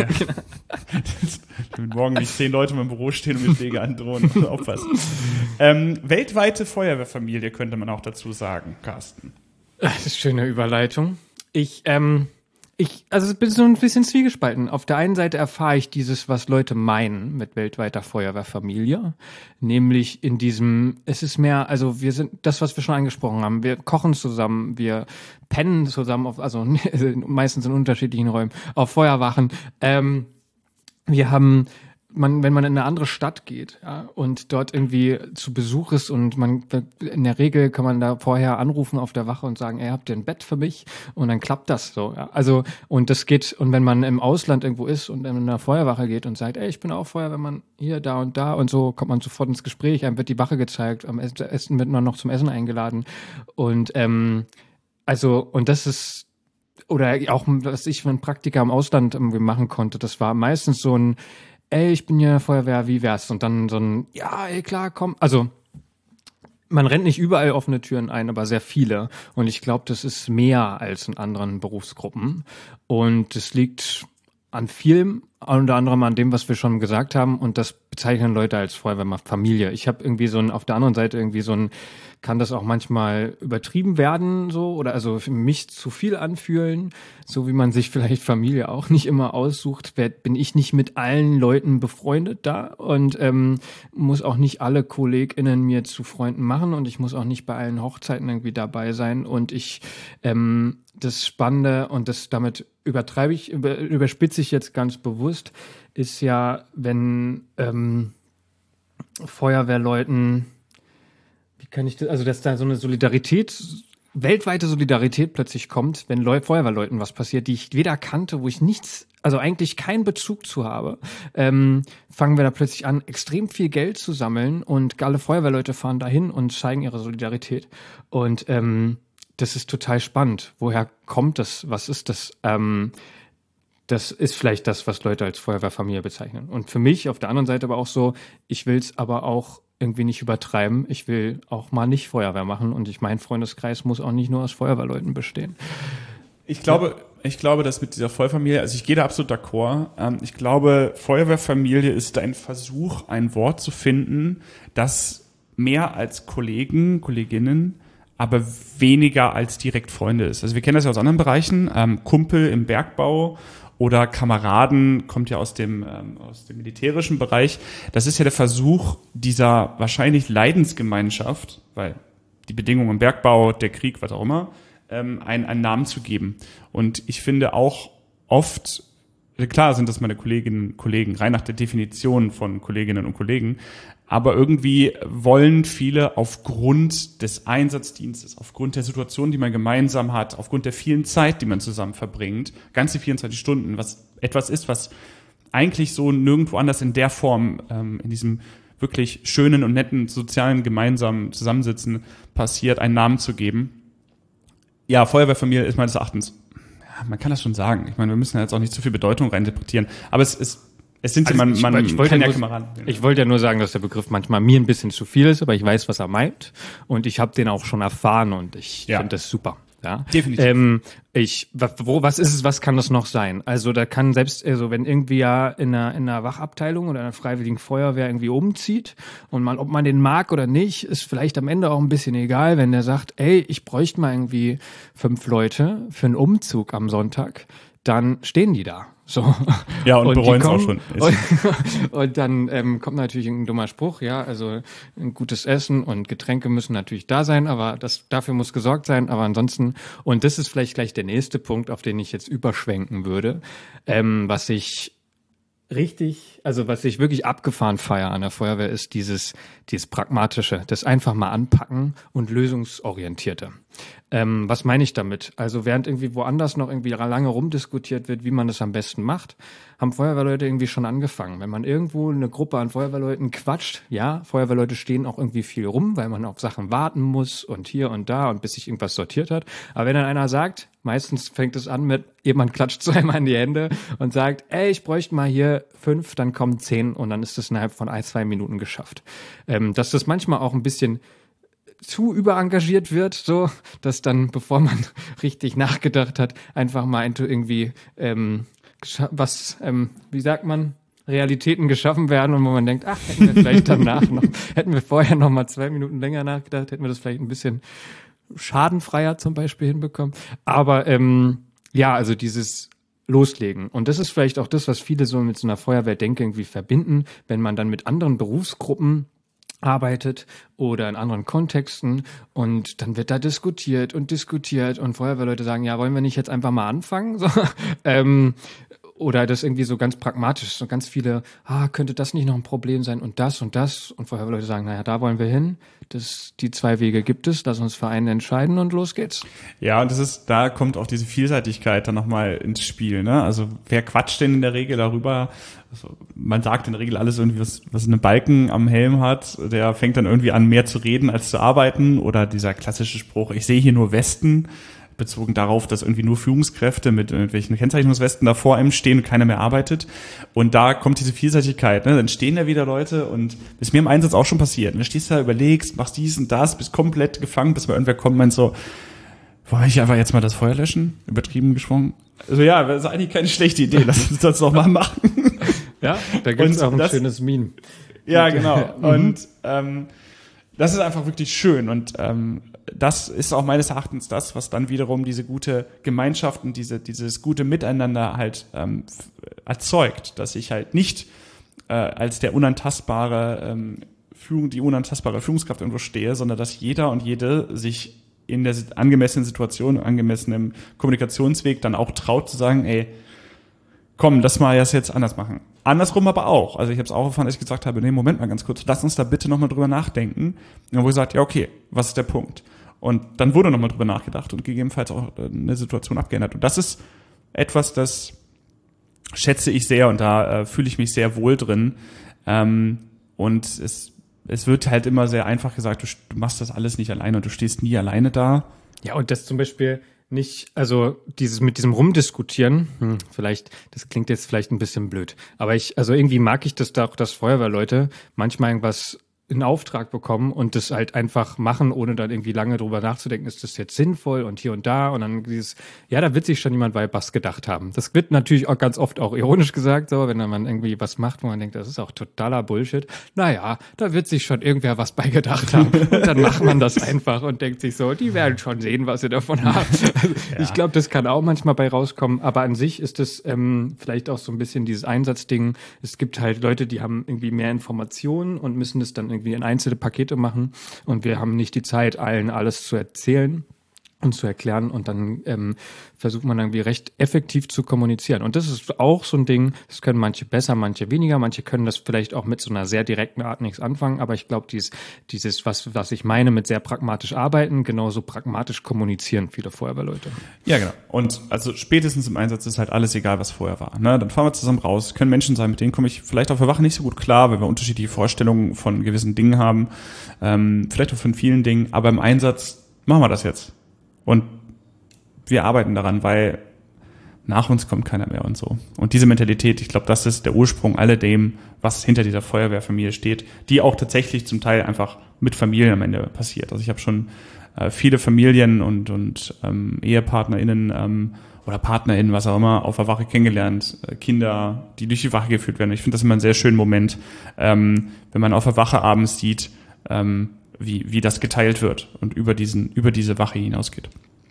Morgen nicht zehn Leute im Büro stehen und mit Schläge androhen. Also aufpassen. Ähm, weltweite Feuerwehrfamilie könnte man auch dazu sagen, Carsten. Das ist eine schöne Überleitung. Ich, ähm, ich, also ich bin so ein bisschen zwiegespalten. Auf der einen Seite erfahre ich dieses, was Leute meinen mit weltweiter Feuerwehrfamilie, nämlich in diesem, es ist mehr, also wir sind, das, was wir schon angesprochen haben, wir kochen zusammen, wir pennen zusammen, auf, also meistens in unterschiedlichen Räumen, auf Feuerwachen. Ähm, wir haben, man, wenn man in eine andere Stadt geht, ja, und dort irgendwie zu Besuch ist, und man, in der Regel kann man da vorher anrufen auf der Wache und sagen, ey, habt ihr ein Bett für mich? Und dann klappt das so, ja. Also, und das geht, und wenn man im Ausland irgendwo ist und in einer Feuerwache geht und sagt, ey, ich bin auch Feuerwehrmann hier, da und da, und so kommt man sofort ins Gespräch, einem wird die Wache gezeigt, am Essen wird man noch zum Essen eingeladen. Und, ähm, also, und das ist, oder auch, was ich für ein Praktika im Ausland irgendwie machen konnte, das war meistens so ein, ey, ich bin ja Feuerwehr, wie wär's? Und dann so ein, ja, ey, klar, komm. Also, man rennt nicht überall offene Türen ein, aber sehr viele. Und ich glaube, das ist mehr als in anderen Berufsgruppen. Und das liegt an vielem, unter anderem an dem, was wir schon gesagt haben. Und das bezeichnen Leute als Feuerwehrfamilie. Ich habe irgendwie so ein, auf der anderen Seite irgendwie so ein, kann das auch manchmal übertrieben werden, so, oder also für mich zu viel anfühlen, so wie man sich vielleicht Familie auch nicht immer aussucht, bin ich nicht mit allen Leuten befreundet da, und ähm, muss auch nicht alle KollegInnen mir zu Freunden machen, und ich muss auch nicht bei allen Hochzeiten irgendwie dabei sein, und ich ähm, das Spannende, und das damit übertreibe ich, über, überspitze ich jetzt ganz bewusst, ist ja, wenn ähm, Feuerwehrleuten, wie kann ich das, also dass da so eine Solidarität, weltweite Solidarität plötzlich kommt, wenn Leu- Feuerwehrleuten was passiert, die ich weder kannte, wo ich nichts, also eigentlich keinen Bezug zu habe, ähm, fangen wir da plötzlich an, extrem viel Geld zu sammeln, und alle Feuerwehrleute fahren dahin und zeigen ihre Solidarität. Und ähm, das ist total spannend. Woher kommt das? Was ist das? Ähm, das ist vielleicht das, was Leute als Feuerwehrfamilie bezeichnen. Und für mich auf der anderen Seite aber auch so, ich will es aber auch irgendwie nicht übertreiben. Ich will auch mal nicht Feuerwehr machen, und ich mein Freundeskreis muss auch nicht nur aus Feuerwehrleuten bestehen. Ich glaube, ich glaube, dass mit dieser Feuerwehrfamilie, also ich gehe da absolut d'accord. Ähm, ich glaube, Feuerwehrfamilie ist ein Versuch, ein Wort zu finden, das mehr als Kollegen, Kolleginnen, aber weniger als direkt Freunde ist. Also wir kennen das ja aus anderen Bereichen, ähm, Kumpel im Bergbau oder Kameraden, kommt ja aus dem, ähm, aus dem militärischen Bereich. Das ist ja der Versuch dieser wahrscheinlich Leidensgemeinschaft, weil die Bedingungen im Bergbau, der Krieg, was auch immer, ähm, einen, einen Namen zu geben. Und ich finde auch oft, klar sind das meine Kolleginnen und Kollegen, rein nach der Definition von Kolleginnen und Kollegen, aber irgendwie wollen viele aufgrund des Einsatzdienstes, aufgrund der Situation, die man gemeinsam hat, aufgrund der vielen Zeit, die man zusammen verbringt, ganze vierundzwanzig Stunden, was etwas ist, was eigentlich so nirgendwo anders in der Form, ähm, in diesem wirklich schönen und netten sozialen gemeinsamen Zusammensitzen passiert, einen Namen zu geben. Ja, Feuerwehrfamilie ist meines Erachtens, ja, man kann das schon sagen. Ich meine, wir müssen jetzt auch nicht zu viel Bedeutung reininterpretieren, aber es ist Es sind also man, ich, man ich wollte kann ja ja nur, Kameraden. Ich wollte ja nur sagen, dass der Begriff manchmal mir ein bisschen zu viel ist, aber ich weiß, was er meint, und ich habe den auch schon erfahren, und ich Ja. finde das super. Ja, Definitiv. Ähm, ich, wo, was ist es, was kann das noch sein? Also da kann selbst, also wenn irgendwie ja in einer, in einer Wachabteilung oder einer freiwilligen Feuerwehr irgendwie umzieht, und man, ob man den mag oder nicht, ist vielleicht am Ende auch ein bisschen egal, wenn der sagt, ey, ich bräuchte mal irgendwie fünf Leute für einen Umzug am Sonntag, dann stehen die da. So. Ja, und, und bereuen es auch kommen, schon. Und, und dann ähm, kommt natürlich ein dummer Spruch, ja, also ein gutes Essen und Getränke müssen natürlich da sein, aber das dafür muss gesorgt sein, aber ansonsten, und das ist vielleicht gleich der nächste Punkt, auf den ich jetzt überschwenken würde, ähm, was ich richtig, also was ich wirklich abgefahren feiere an der Feuerwehr, ist dieses, dieses Pragmatische, das einfach mal anpacken und lösungsorientierte. Ähm, was meine ich damit? Also während irgendwie woanders noch irgendwie lange rumdiskutiert wird, wie man das am besten macht, haben Feuerwehrleute irgendwie schon angefangen. Wenn man irgendwo eine Gruppe an Feuerwehrleuten quatscht, ja, Feuerwehrleute stehen auch irgendwie viel rum, weil man auf Sachen warten muss und hier und da und bis sich irgendwas sortiert hat. Aber wenn dann einer sagt, meistens fängt es an mit, jemand klatscht zweimal in die Hände und sagt, ey, ich bräuchte mal hier fünf, dann kommen zehn und dann ist es innerhalb von ein, zwei Minuten geschafft. Ähm, dass das manchmal auch ein bisschen zu überengagiert wird, so, dass dann, bevor man richtig nachgedacht hat, einfach mal irgendwie ähm, was, ähm, wie sagt man, Realitäten geschaffen werden und wo man denkt, ach, hätten wir vielleicht danach noch, hätten wir vorher noch mal zwei Minuten länger nachgedacht, hätten wir das vielleicht ein bisschen schadenfreier zum Beispiel hinbekommen. Aber ähm, ja, also dieses Loslegen. Und das ist vielleicht auch das, was viele so mit so einer Feuerwehrdenke irgendwie verbinden, wenn man dann mit anderen Berufsgruppen arbeitet oder in anderen Kontexten und dann wird da diskutiert und diskutiert und Feuerwehrleute sagen, ja, wollen wir nicht jetzt einfach mal anfangen? So, ähm, oder das irgendwie so ganz pragmatisch, so ganz viele, ah, könnte das nicht noch ein Problem sein und das und das und Feuerwehrleute sagen, naja, da wollen wir hin, das, die zwei Wege gibt es, lass uns für einen entscheiden und los geht's. Ja, und das ist, da kommt auch diese Vielseitigkeit dann nochmal ins Spiel, ne? Also wer quatscht denn in der Regel darüber? Also, man sagt in der Regel alles irgendwie, was, was einen Balken am Helm hat, der fängt dann irgendwie an, mehr zu reden als zu arbeiten. Oder dieser klassische Spruch, ich sehe hier nur Westen, bezogen darauf, dass irgendwie nur Führungskräfte mit irgendwelchen Kennzeichnungswesten da vor einem stehen und keiner mehr arbeitet. Und da kommt diese Vielseitigkeit, ne? Dann stehen da wieder Leute und das ist mir im Einsatz auch schon passiert. Du stehst da, überlegst, machst dies und das, bist komplett gefangen, bis mal irgendwer kommt und meint so, wollen ich einfach jetzt mal das Feuer löschen? Übertrieben geschwungen. Also ja, das ist eigentlich keine schlechte Idee, lass uns das doch mal machen. Ja, da gibt es auch ein das, schönes Meme. Ja, genau. Und ähm, das ist einfach wirklich schön und ähm, das ist auch meines Erachtens das, was dann wiederum diese gute Gemeinschaft und diese, dieses gute Miteinander halt ähm, erzeugt, dass ich halt nicht äh, als der unantastbare ähm, Führung, die unantastbare Führungskraft irgendwo stehe, sondern dass jeder und jede sich in der angemessenen Situation, angemessenen Kommunikationsweg dann auch traut zu sagen, ey, komm, lass mal das jetzt anders machen. Andersrum aber auch. Also ich habe es auch erfahren, als ich gesagt habe, nee, Moment mal ganz kurz, lass uns da bitte nochmal drüber nachdenken. Und dann wurde gesagt, ja, okay, was ist der Punkt? Und dann wurde nochmal drüber nachgedacht und gegebenenfalls auch eine Situation abgeändert. Und das ist etwas, das schätze ich sehr und da äh, fühle ich mich sehr wohl drin. Ähm, und es, es wird halt immer sehr einfach gesagt, du, du machst das alles nicht alleine und du stehst nie alleine da. Ja, und das zum Beispiel nicht, also dieses mit diesem Rumdiskutieren, hm, vielleicht, das klingt jetzt vielleicht ein bisschen blöd, aber ich, also irgendwie mag ich das doch, dass Feuerwehrleute manchmal irgendwas in Auftrag bekommen und das halt einfach machen, ohne dann irgendwie lange drüber nachzudenken, ist das jetzt sinnvoll und hier und da und dann dieses, ja, da wird sich schon jemand bei was gedacht haben. Das wird natürlich auch ganz oft auch ironisch gesagt, so, wenn man irgendwie was macht, wo man denkt, das ist auch totaler Bullshit. Naja, da wird sich schon irgendwer was bei gedacht haben und dann macht man das einfach und denkt sich so, die werden schon sehen, was sie davon haben. Also, ja. Ich glaube, das kann auch manchmal bei rauskommen, aber an sich ist es ähm, vielleicht auch so ein bisschen dieses Einsatzding. Es gibt halt Leute, die haben irgendwie mehr Informationen und müssen das dann irgendwie in einzelne Pakete machen und wir haben nicht die Zeit, allen alles zu erzählen und zu erklären und dann ähm, versucht man irgendwie recht effektiv zu kommunizieren. Und das ist auch so ein Ding, das können manche besser, manche weniger, manche können das vielleicht auch mit so einer sehr direkten Art nichts anfangen, aber ich glaube, dieses, dieses was, was ich meine mit sehr pragmatisch arbeiten, genauso pragmatisch kommunizieren viele Feuerwehrleute. Ja, genau. Und also spätestens im Einsatz ist halt alles egal, was vorher war. Ne? Dann fahren wir zusammen raus, können Menschen sein, mit denen komme ich vielleicht auf der Wache nicht so gut klar, weil wir unterschiedliche Vorstellungen von gewissen Dingen haben, ähm, vielleicht auch von vielen Dingen, aber im Einsatz machen wir das jetzt. Und wir arbeiten daran, weil nach uns kommt keiner mehr und so. Und diese Mentalität, ich glaube, das ist der Ursprung alledem, was hinter dieser Feuerwehrfamilie steht, die auch tatsächlich zum Teil einfach mit Familien am Ende passiert. Also ich habe schon äh, viele Familien und, und ähm, EhepartnerInnen ähm, oder PartnerInnen, was auch immer, auf der Wache kennengelernt, äh, Kinder, die durch die Wache geführt werden. Ich finde das immer einen sehr schönen Moment, ähm, wenn man auf der Wache abends sieht, ähm, wie, wie das geteilt wird und über diesen, über diese Wache hinausgeht.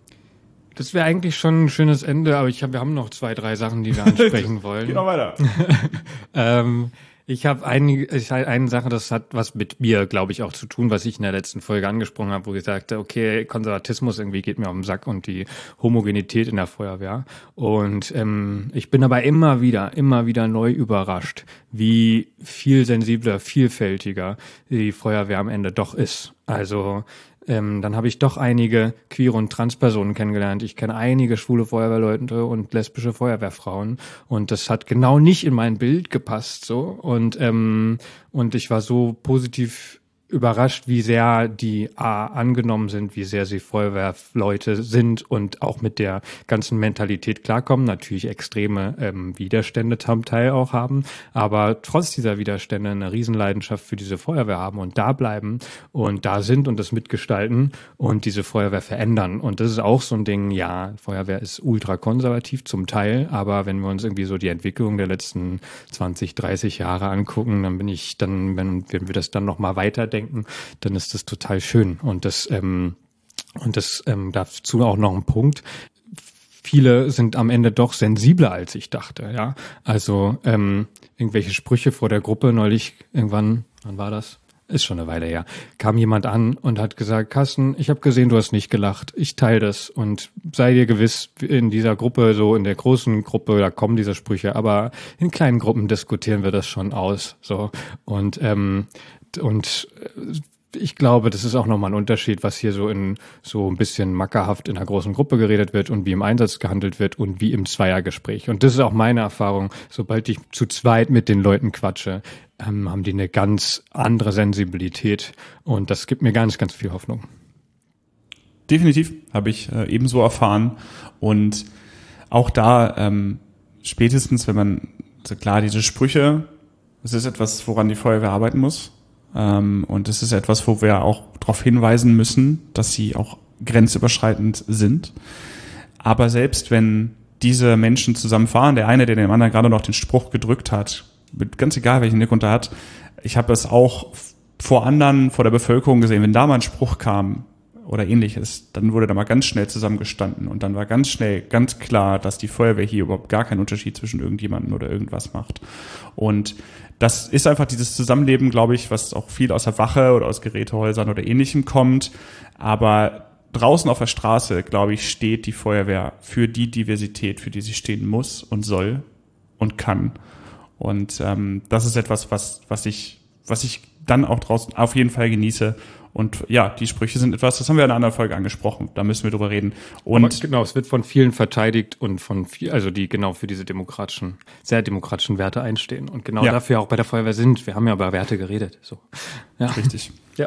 Das wäre eigentlich schon ein schönes Ende, aber ich hab, wir haben noch zwei, drei Sachen, die wir ansprechen wollen. Geh noch weiter. ähm, Ich habe einige, ich habe eine Sache, das hat was mit mir, glaube ich, auch zu tun, was ich in der letzten Folge angesprochen habe, wo ich sagte, okay, Konservatismus irgendwie geht mir auf den Sack und die Homogenität in der Feuerwehr. Und ähm, ich bin aber immer wieder, immer wieder neu überrascht, wie viel sensibler, vielfältiger die Feuerwehr am Ende doch ist. Also Ähm, dann habe ich doch einige queere und Transpersonen kennengelernt. Ich kenne einige schwule Feuerwehrleute und lesbische Feuerwehrfrauen. Und das hat genau nicht in mein Bild gepasst, so. Und, ähm, und ich war so positiv überrascht, wie sehr die A angenommen sind, wie sehr sie Feuerwehrleute sind und auch mit der ganzen Mentalität klarkommen. Natürlich extreme ähm, Widerstände zum Teil auch haben, aber trotz dieser Widerstände eine Riesenleidenschaft für diese Feuerwehr haben und da bleiben und da sind und das mitgestalten und diese Feuerwehr verändern. Und das ist auch so ein Ding, ja, Feuerwehr ist ultra konservativ zum Teil, aber wenn wir uns irgendwie so die Entwicklung der letzten zwanzig, dreißig Jahre angucken, dann bin ich dann, wenn, wenn wir das dann nochmal weiterdenken, dann ist das total schön. Und das, ähm, und das ähm, dazu auch noch ein Punkt. Viele sind am Ende doch sensibler, als ich dachte. Ja, also ähm, irgendwelche Sprüche vor der Gruppe neulich irgendwann, wann war das? Ist schon eine Weile her. Kam jemand an und hat gesagt, Carsten, ich habe gesehen, du hast nicht gelacht. Ich teile das und sei dir gewiss, in dieser Gruppe, so in der großen Gruppe, da kommen diese Sprüche, aber in kleinen Gruppen diskutieren wir das schon aus. So und ähm, und ich glaube, das ist auch nochmal ein Unterschied, was hier so in so ein bisschen mackerhaft in einer großen Gruppe geredet wird und wie im Einsatz gehandelt wird und wie im Zweiergespräch. Und das ist auch meine Erfahrung. Sobald ich zu zweit mit den Leuten quatsche, ähm, haben die eine ganz andere Sensibilität und das gibt mir ganz, ganz viel Hoffnung. Definitiv, habe ich äh, ebenso erfahren. Und auch da ähm, spätestens, wenn man, also klar, diese Sprüche, das ist etwas, woran die Feuerwehr arbeiten muss. Ähm, und es ist etwas, wo wir auch darauf hinweisen müssen, dass sie auch grenzüberschreitend sind. Aber selbst wenn diese Menschen zusammenfahren, der eine, der dem anderen gerade noch den Spruch gedrückt hat, ganz egal, welchen Hintergrund er hat, ich habe es auch vor anderen, vor der Bevölkerung gesehen, wenn da mal ein Spruch kam oder ähnliches, dann wurde da mal ganz schnell zusammengestanden und dann war ganz schnell ganz klar, dass die Feuerwehr hier überhaupt gar keinen Unterschied zwischen irgendjemandem oder irgendwas macht. Und das ist einfach dieses Zusammenleben, glaube ich, was auch viel aus der Wache oder aus Gerätehäusern oder Ähnlichem kommt. Aber draußen auf der Straße, glaube ich, steht die Feuerwehr für die Diversität, für die sie stehen muss und soll und kann. Und ähm, das ist etwas, was was ich was ich dann auch draußen auf jeden Fall genieße. Und ja, die Sprüche sind etwas, das haben wir in einer anderen Folge angesprochen, da müssen wir drüber reden. Und aber genau, es wird von vielen verteidigt und von viel, also die genau für diese demokratischen, sehr demokratischen Werte einstehen und genau ja. dafür auch bei der Feuerwehr sind. Wir haben ja über Werte geredet. So. Ja. Richtig. Ja.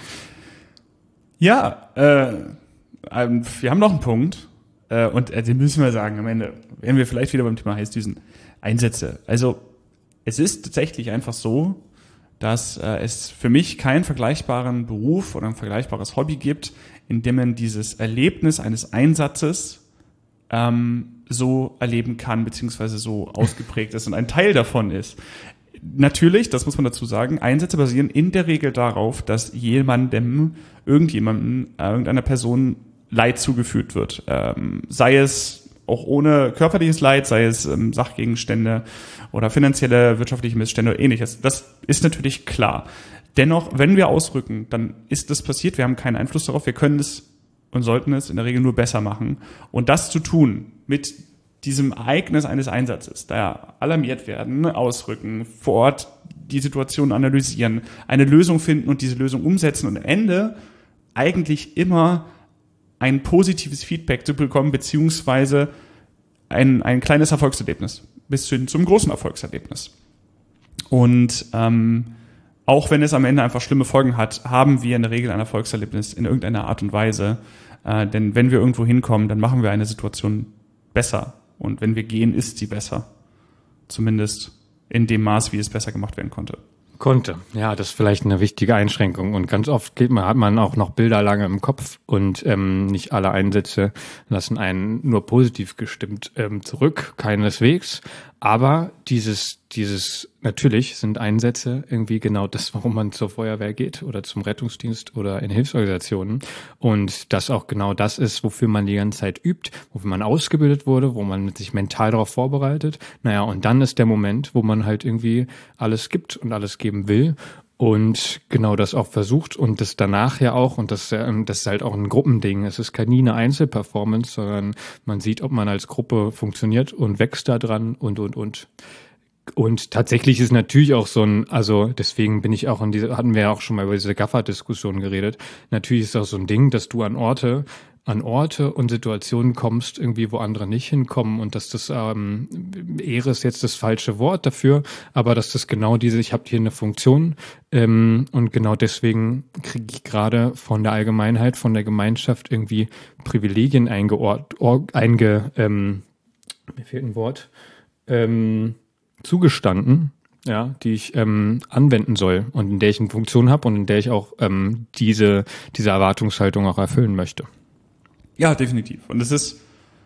Ja, äh, ähm, wir haben noch einen Punkt äh, und äh, den müssen wir sagen, am Ende werden wir vielleicht wieder beim Thema Heißdüsen. Einsätze. Also es ist tatsächlich einfach so, dass äh, es für mich keinen vergleichbaren Beruf oder ein vergleichbares Hobby gibt, in dem man dieses Erlebnis eines Einsatzes ähm, so erleben kann, beziehungsweise so ausgeprägt ist und ein Teil davon ist. Natürlich, das muss man dazu sagen, Einsätze basieren in der Regel darauf, dass jemandem, irgendjemandem, äh, irgendeiner Person Leid zugefügt wird. Ähm, sei es auch ohne körperliches Leid, sei es ähm, Sachgegenstände oder finanzielle, wirtschaftliche Missstände oder ähnliches. Das ist natürlich klar. Dennoch, wenn wir ausrücken, dann ist das passiert. Wir haben keinen Einfluss darauf. Wir können es und sollten es in der Regel nur besser machen. Und das zu tun mit diesem Ereignis eines Einsatzes, da alarmiert werden, ausrücken, vor Ort die Situation analysieren, eine Lösung finden und diese Lösung umsetzen und am Ende eigentlich immer ein positives Feedback zu bekommen, beziehungsweise ein, ein kleines Erfolgserlebnis bis hin zum großen Erfolgserlebnis. Und ähm, auch wenn es am Ende einfach schlimme Folgen hat, haben wir in der Regel ein Erfolgserlebnis in irgendeiner Art und Weise. Äh, denn wenn wir irgendwo hinkommen, dann machen wir eine Situation besser. Und wenn wir gehen, ist sie besser. Zumindest in dem Maß, wie es besser gemacht werden konnte. Konnte. Ja, das ist vielleicht eine wichtige Einschränkung. Und ganz oft geht man, hat man auch noch Bilder lange im Kopf und ähm, nicht alle Einsätze lassen einen nur positiv gestimmt ähm, zurück, keineswegs. Aber dieses, dieses, natürlich sind Einsätze irgendwie genau das, warum man zur Feuerwehr geht oder zum Rettungsdienst oder in Hilfsorganisationen. Und das auch genau das ist, wofür man die ganze Zeit übt, wofür man ausgebildet wurde, wo man sich mental darauf vorbereitet. Naja, und dann ist der Moment, wo man halt irgendwie alles gibt und alles geben will. Und genau das auch versucht und das danach ja auch, und das, das ist halt auch ein Gruppending. Es ist nie eine Einzelperformance, sondern man sieht, ob man als Gruppe funktioniert und wächst da dran und, und, und. Und tatsächlich ist natürlich auch so ein, also deswegen bin ich auch in dieser, hatten wir ja auch schon mal über diese Gaffer-Diskussion geredet. Natürlich ist auch so ein Ding, dass du an Orte, an Orte und Situationen kommst, irgendwie, wo andere nicht hinkommen und dass das, ähm, Ehre ist jetzt das falsche Wort dafür, aber dass das genau diese, ich habe hier eine Funktion ähm, und genau deswegen kriege ich gerade von der Allgemeinheit, von der Gemeinschaft irgendwie Privilegien eingeord, or, einge, ähm, mir fehlt ein Wort, ähm, zugestanden, ja, die ich ähm, anwenden soll und in der ich eine Funktion habe und in der ich auch ähm, diese, diese Erwartungshaltung auch erfüllen möchte. Ja, definitiv. Und es ist,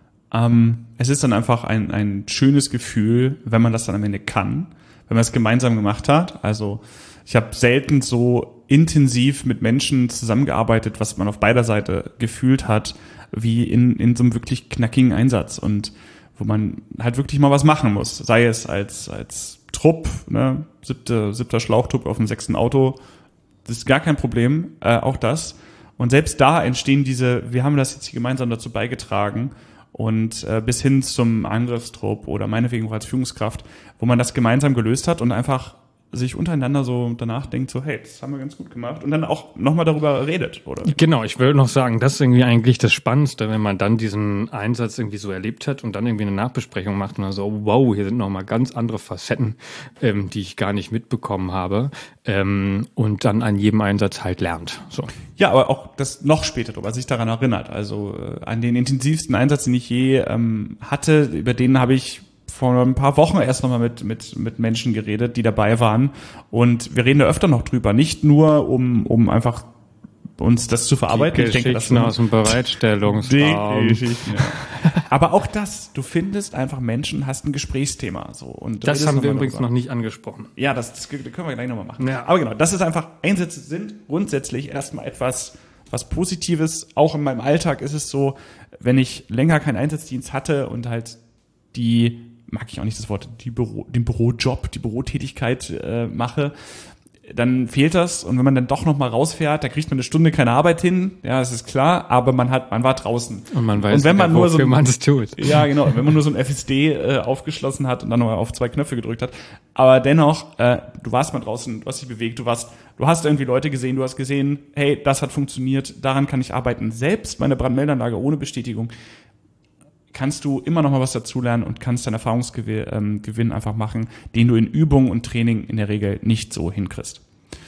ähm, es ist dann einfach ein, ein schönes Gefühl, wenn man das dann am Ende kann, wenn man es gemeinsam gemacht hat. Also ich habe selten so intensiv mit Menschen zusammengearbeitet, was man auf beider Seite gefühlt hat, wie in, in so einem wirklich knackigen Einsatz und wo man halt wirklich mal was machen muss. Sei es als, als Trupp, ne, siebte, siebter Schlauchtrupp auf dem sechsten Auto, das ist gar kein Problem, äh, auch das. Und selbst da entstehen diese, wir haben das jetzt hier gemeinsam dazu beigetragen und äh, bis hin zum Angriffstrupp oder meinetwegen auch als Führungskraft, wo man das gemeinsam gelöst hat und einfach sich untereinander so danach denkt, so hey, das haben wir ganz gut gemacht und dann auch nochmal darüber redet, oder? Genau, ich würde noch sagen, das ist irgendwie eigentlich das Spannendste, wenn man dann diesen Einsatz irgendwie so erlebt hat und dann irgendwie eine Nachbesprechung macht und dann so, wow, hier sind nochmal ganz andere Facetten, ähm, die ich gar nicht mitbekommen habe ähm, und dann an jedem Einsatz halt lernt. So. Ja, aber auch das noch später drüber, sich daran erinnert. Also äh, an den intensivsten Einsatz, den ich je ähm, hatte, über den habe ich vor ein paar Wochen erst nochmal mit, mit, mit Menschen geredet, die dabei waren. Und wir reden da öfter noch drüber. Nicht nur, um, um einfach uns das zu verarbeiten. Die ich denke, das Geschichten aus dem Bereitstellungsraum. Die Geschichten, ja. Aber auch das, du findest einfach Menschen, hast ein Gesprächsthema. So. Und das haben wir übrigens darüber. noch nicht angesprochen. Ja, das, das können wir gleich nochmal machen. Ja. Aber genau, das ist einfach, Einsätze sind grundsätzlich erstmal etwas, was Positives. Auch in meinem Alltag ist es so, wenn ich länger keinen Einsatzdienst hatte und halt die mag ich auch nicht das Wort, die Büro, den Bürojob, die Bürotätigkeit äh, mache, dann fehlt das. Und wenn man dann doch noch mal rausfährt, da kriegt man eine Stunde keine Arbeit hin, ja, das ist klar, aber man hat, man war draußen. Und man weiß, und wenn man nur so, man es tut. Ja, genau, wenn man nur so ein F S D äh, aufgeschlossen hat und dann noch auf zwei Knöpfe gedrückt hat. Aber dennoch, äh, du warst mal draußen, du hast dich bewegt, du warst, du hast irgendwie Leute gesehen, du hast gesehen, hey, das hat funktioniert, daran kann ich arbeiten. Selbst meine Brandmeldeanlage ohne Bestätigung kannst du immer noch mal was dazulernen und kannst deinen Erfahrungsgewinn ähm, einfach machen, den du in Übung und Training in der Regel nicht so hinkriegst.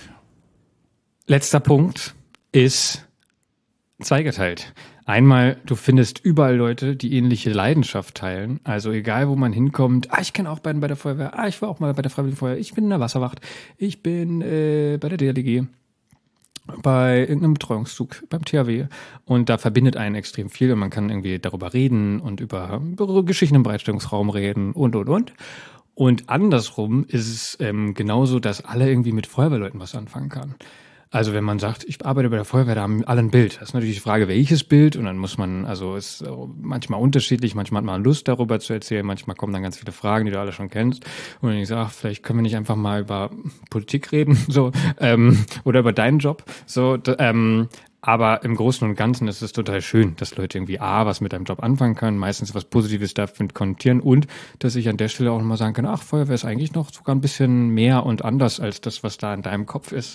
Letzter Punkt ist zweigeteilt. Einmal, du findest überall Leute, die ähnliche Leidenschaft teilen. Also egal, wo man hinkommt. Ah, ich kenne auch beiden bei der Feuerwehr. Ah, ich war auch mal bei der Freiwilligen Feuerwehr. Ich bin in der Wasserwacht. Ich bin äh, bei der D L G. Bei irgendeinem Betreuungszug, beim T H W. Und da verbindet einen extrem viel und man kann irgendwie darüber reden und über, über Geschichten im Bereitstellungsraum reden und, und, und. Und andersrum ist es ähm, genauso, dass alle irgendwie mit Feuerwehrleuten was anfangen kann. Also wenn man sagt, ich arbeite bei der Feuerwehr, da haben alle ein Bild. Das ist natürlich die Frage, welches Bild? Und dann muss man, also ist manchmal unterschiedlich, manchmal hat man Lust darüber zu erzählen, manchmal kommen dann ganz viele Fragen, die du alle schon kennst. Und dann ich sage, ach, vielleicht können wir nicht einfach mal über Politik reden, so ähm, oder über deinen Job. So, d- ähm, aber im Großen und Ganzen ist es total schön, dass Leute irgendwie A, was mit deinem Job anfangen können, meistens was Positives dafür konnotieren und dass ich an der Stelle auch nochmal sagen kann, ach, Feuerwehr ist eigentlich noch sogar ein bisschen mehr und anders als das, was da in deinem Kopf ist.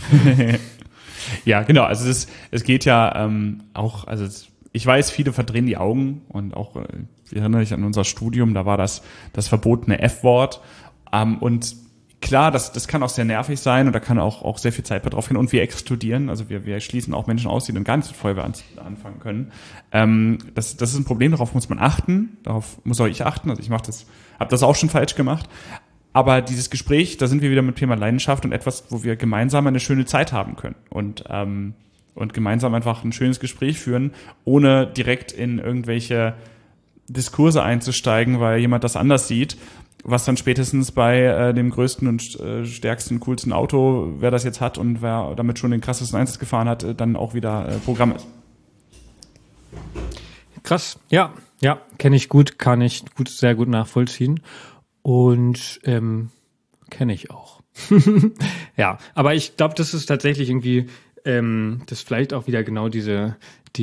Ja, genau. Also es, es geht ja ähm, auch, also es, ich weiß, viele verdrehen die Augen und auch, äh, ich erinnere mich an unser Studium, da war das das verbotene F-Wort ähm, und klar, das, das kann auch sehr nervig sein und da kann auch, auch sehr viel Zeit drauf gehen und wir exkludieren, also wir, wir schließen auch Menschen aus, die dann gar nicht mit Feuerwehr an, anfangen können. Ähm, das, das ist ein Problem, darauf muss man achten, darauf muss auch ich achten, also ich mache das, habe das auch schon falsch gemacht, aber dieses Gespräch, da sind wir wieder mit Thema Leidenschaft und etwas, wo wir gemeinsam eine schöne Zeit haben können und, ähm, und gemeinsam einfach ein schönes Gespräch führen, ohne direkt in irgendwelche Diskurse einzusteigen, weil jemand das anders sieht. was dann spätestens bei äh, dem größten und äh, stärksten, coolsten Auto, wer das jetzt hat und wer damit schon den krassesten Einsatz gefahren hat, äh, dann auch wieder äh, Programm ist. Krass, ja, ja, kenne ich gut, kann ich gut, sehr gut nachvollziehen und ähm, kenne ich auch. Ja, aber ich glaube, das ist tatsächlich irgendwie, ähm, das vielleicht auch wieder genau diese,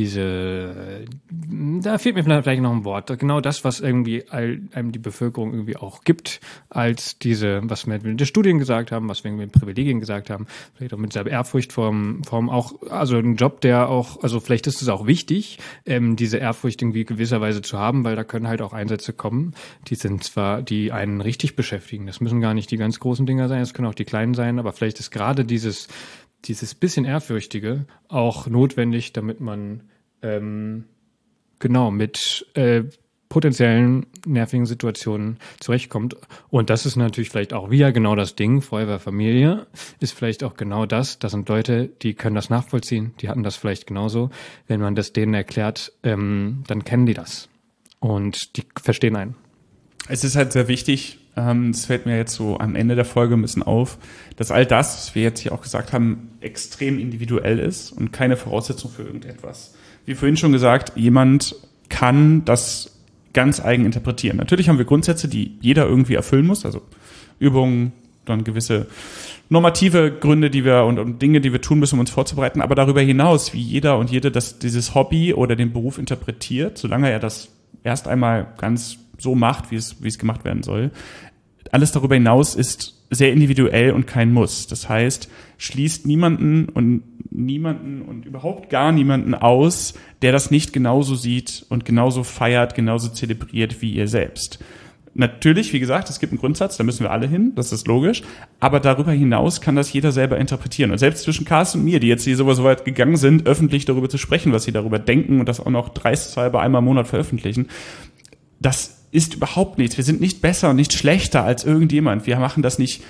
diese, da fehlt mir vielleicht noch ein Wort, genau das, was irgendwie all, einem die Bevölkerung irgendwie auch gibt, als diese, was wir mit den Studien gesagt haben, was wir mit den Privilegien gesagt haben, vielleicht auch mit dieser Ehrfurcht vorm, vorm auch, also ein Job, der auch, also vielleicht ist es auch wichtig, ähm, diese Ehrfurcht irgendwie gewisserweise zu haben, weil da können halt auch Einsätze kommen, die sind zwar, die einen richtig beschäftigen, das müssen gar nicht die ganz großen Dinger sein, das können auch die kleinen sein, aber vielleicht ist gerade dieses dieses bisschen Ehrfürchtige auch notwendig, damit man ähm, genau mit äh, potenziellen nervigen Situationen zurechtkommt. Und das ist natürlich vielleicht auch wieder genau das Ding, Feuerwehrfamilie ist vielleicht auch genau das. Das sind Leute, die können das nachvollziehen, die hatten das vielleicht genauso. Wenn man das denen erklärt, ähm, dann kennen die das und die verstehen einen. Es ist halt sehr wichtig, ähm, das fällt mir jetzt so am Ende der Folge ein bisschen auf, dass all das, was wir jetzt hier auch gesagt haben, extrem individuell ist und keine Voraussetzung für irgendetwas. Wie vorhin schon gesagt, jemand kann das ganz eigen interpretieren. Natürlich haben wir Grundsätze, die jeder irgendwie erfüllen muss, also Übungen, dann gewisse normative Gründe, die wir und, und Dinge, die wir tun müssen, um uns vorzubereiten, aber darüber hinaus, wie jeder und jede das, dieses Hobby oder den Beruf interpretiert, solange er das erst einmal ganz so macht, wie es, wie es gemacht werden soll. Alles darüber hinaus ist sehr individuell und kein Muss. Das heißt, schließt niemanden und niemanden und überhaupt gar niemanden aus, der das nicht genauso sieht und genauso feiert, genauso zelebriert wie ihr selbst. Natürlich, wie gesagt, es gibt einen Grundsatz, da müssen wir alle hin, das ist logisch, aber darüber hinaus kann das jeder selber interpretieren. Und selbst zwischen Carsten und mir, die jetzt hier so weit gegangen sind, öffentlich darüber zu sprechen, was sie darüber denken und das auch noch dreisthalber einmal im Monat veröffentlichen, das ist überhaupt nichts. Wir sind nicht besser und nicht schlechter als irgendjemand. Wir machen das nicht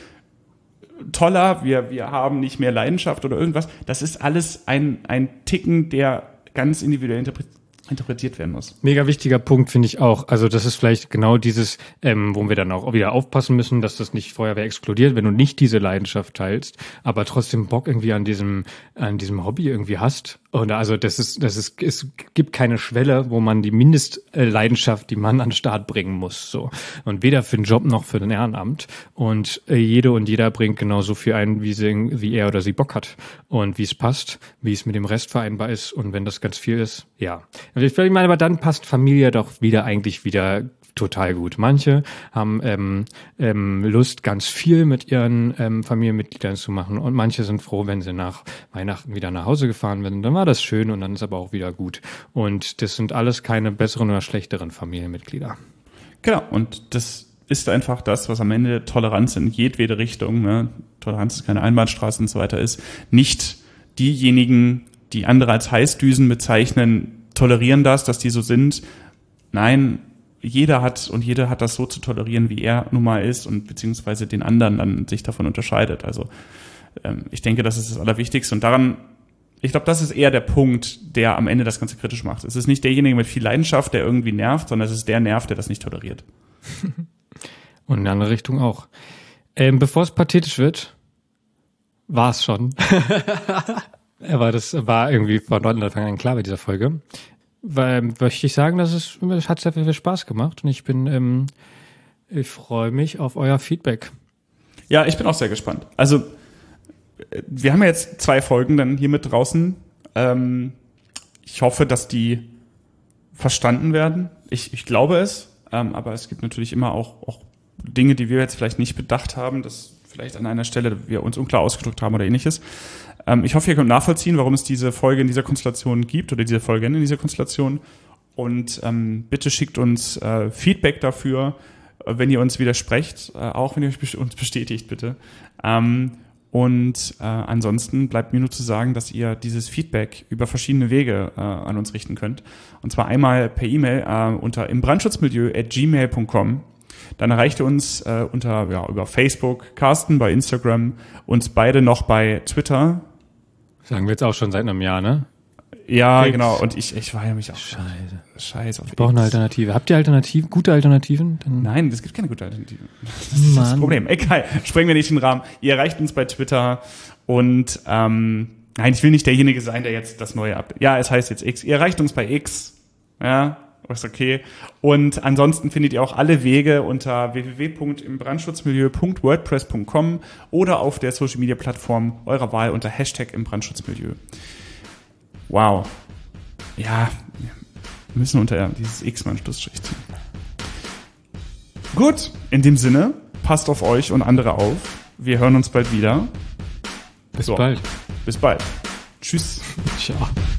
toller, wir, wir haben nicht mehr Leidenschaft oder irgendwas. Das ist alles ein, ein Ticken, der ganz individuell interpretiert interpretiert werden muss. Mega wichtiger Punkt, finde ich auch. Also das ist vielleicht genau dieses, ähm, wo wir dann auch wieder aufpassen müssen, dass das nicht Feuerwehr explodiert, wenn du nicht diese Leidenschaft teilst, aber trotzdem Bock irgendwie an diesem an diesem Hobby irgendwie hast. Und also das ist, das ist, es gibt keine Schwelle, wo man die Mindestleidenschaft, die man an den Start bringen muss. So. Und weder für den Job noch für den Ehrenamt. Und äh, jede und jeder bringt genauso viel ein, wie sie, wie er oder sie Bock hat. Und wie es passt, wie es mit dem Rest vereinbar ist. Und wenn das ganz viel ist, ja. Ich meine, aber dann passt Familie doch wieder eigentlich wieder total gut. Manche haben ähm, ähm, Lust, ganz viel mit ihren ähm, Familienmitgliedern zu machen und manche sind froh, wenn sie nach Weihnachten wieder nach Hause gefahren werden. Dann war das schön und dann ist aber auch wieder gut. Und das sind alles keine besseren oder schlechteren Familienmitglieder. Genau, und das ist einfach das, was am Ende Toleranz in jedwede Richtung, ne? Toleranz ist keine Einbahnstraße und so weiter ist, nicht diejenigen, die andere als Heißdüsen bezeichnen, tolerieren das, dass die so sind. Nein, jeder hat und jeder hat das so zu tolerieren, wie er nun mal ist und beziehungsweise den anderen dann sich davon unterscheidet. Also ähm, ich denke, das ist das Allerwichtigste und daran, ich glaube, das ist eher der Punkt, der am Ende das Ganze kritisch macht. Es ist nicht derjenige mit viel Leidenschaft, der irgendwie nervt, sondern es ist der Nerv, der das nicht toleriert. Und in eine andere Richtung auch. Ähm, bevor es pathetisch wird, war es schon. Aber das war irgendwie von Anfang an klar bei dieser Folge. Weil, möchte ich sagen, dass es, es hat sehr viel Spaß gemacht und ich bin, ähm, ich freue mich auf euer Feedback. Ja, ich bin auch sehr gespannt. Also, wir haben ja jetzt zwei Folgen dann hier mit draußen. Ähm, ich hoffe, dass die verstanden werden. Ich, ich glaube es, ähm, aber es gibt natürlich immer auch, auch Dinge, die wir jetzt vielleicht nicht bedacht haben, dass vielleicht an einer Stelle wir uns unklar ausgedrückt haben oder ähnliches. Ähm, ich hoffe, ihr könnt nachvollziehen, warum es diese Folge in dieser Konstellation gibt oder diese Folgen in dieser Konstellation. Und ähm, bitte schickt uns äh, Feedback dafür, wenn ihr uns widersprecht, äh, auch wenn ihr euch uns bestätigt, bitte. Ähm, und äh, ansonsten bleibt mir nur zu sagen, dass ihr dieses Feedback über verschiedene Wege äh, an uns richten könnt. Und zwar einmal per E-Mail äh, unter imbrandschutz-milieu at gmail punkt com. Dann erreicht ihr uns äh, unter ja, über Facebook, Carsten bei Instagram, uns beide noch bei Twitter. Sagen wir jetzt auch schon seit einem Jahr, ne? Ja, Okay. genau. Und ich, ich weigere mich auch. Scheiße. Scheiß auf Ich brauche eine Alternative. Habt ihr Alternativen? Gute Alternativen? Dann Nein, es gibt keine gute Alternative. Das ist das Mann. Problem. Egal, sprengen wir nicht den Rahmen. Ihr erreicht uns bei Twitter und ähm, nein, ich will nicht derjenige sein, der jetzt das neue Update. Ja, es heißt jetzt X. Ihr erreicht uns bei X. Ja, ist okay. Und ansonsten findet ihr auch alle Wege unter w w w punkt im brandschutzmilieu punkt wordpress punkt com oder auf der Social Media Plattform eurer Wahl unter Hashtag im Brandschutzmilieu. Wow. Ja, wir müssen unter dieses X mal einen Schlussstrich ziehen. Gut, in dem Sinne, passt auf euch und andere auf. Wir hören uns bald wieder. bis So. bald. Bis bald. Tschüss. Ciao.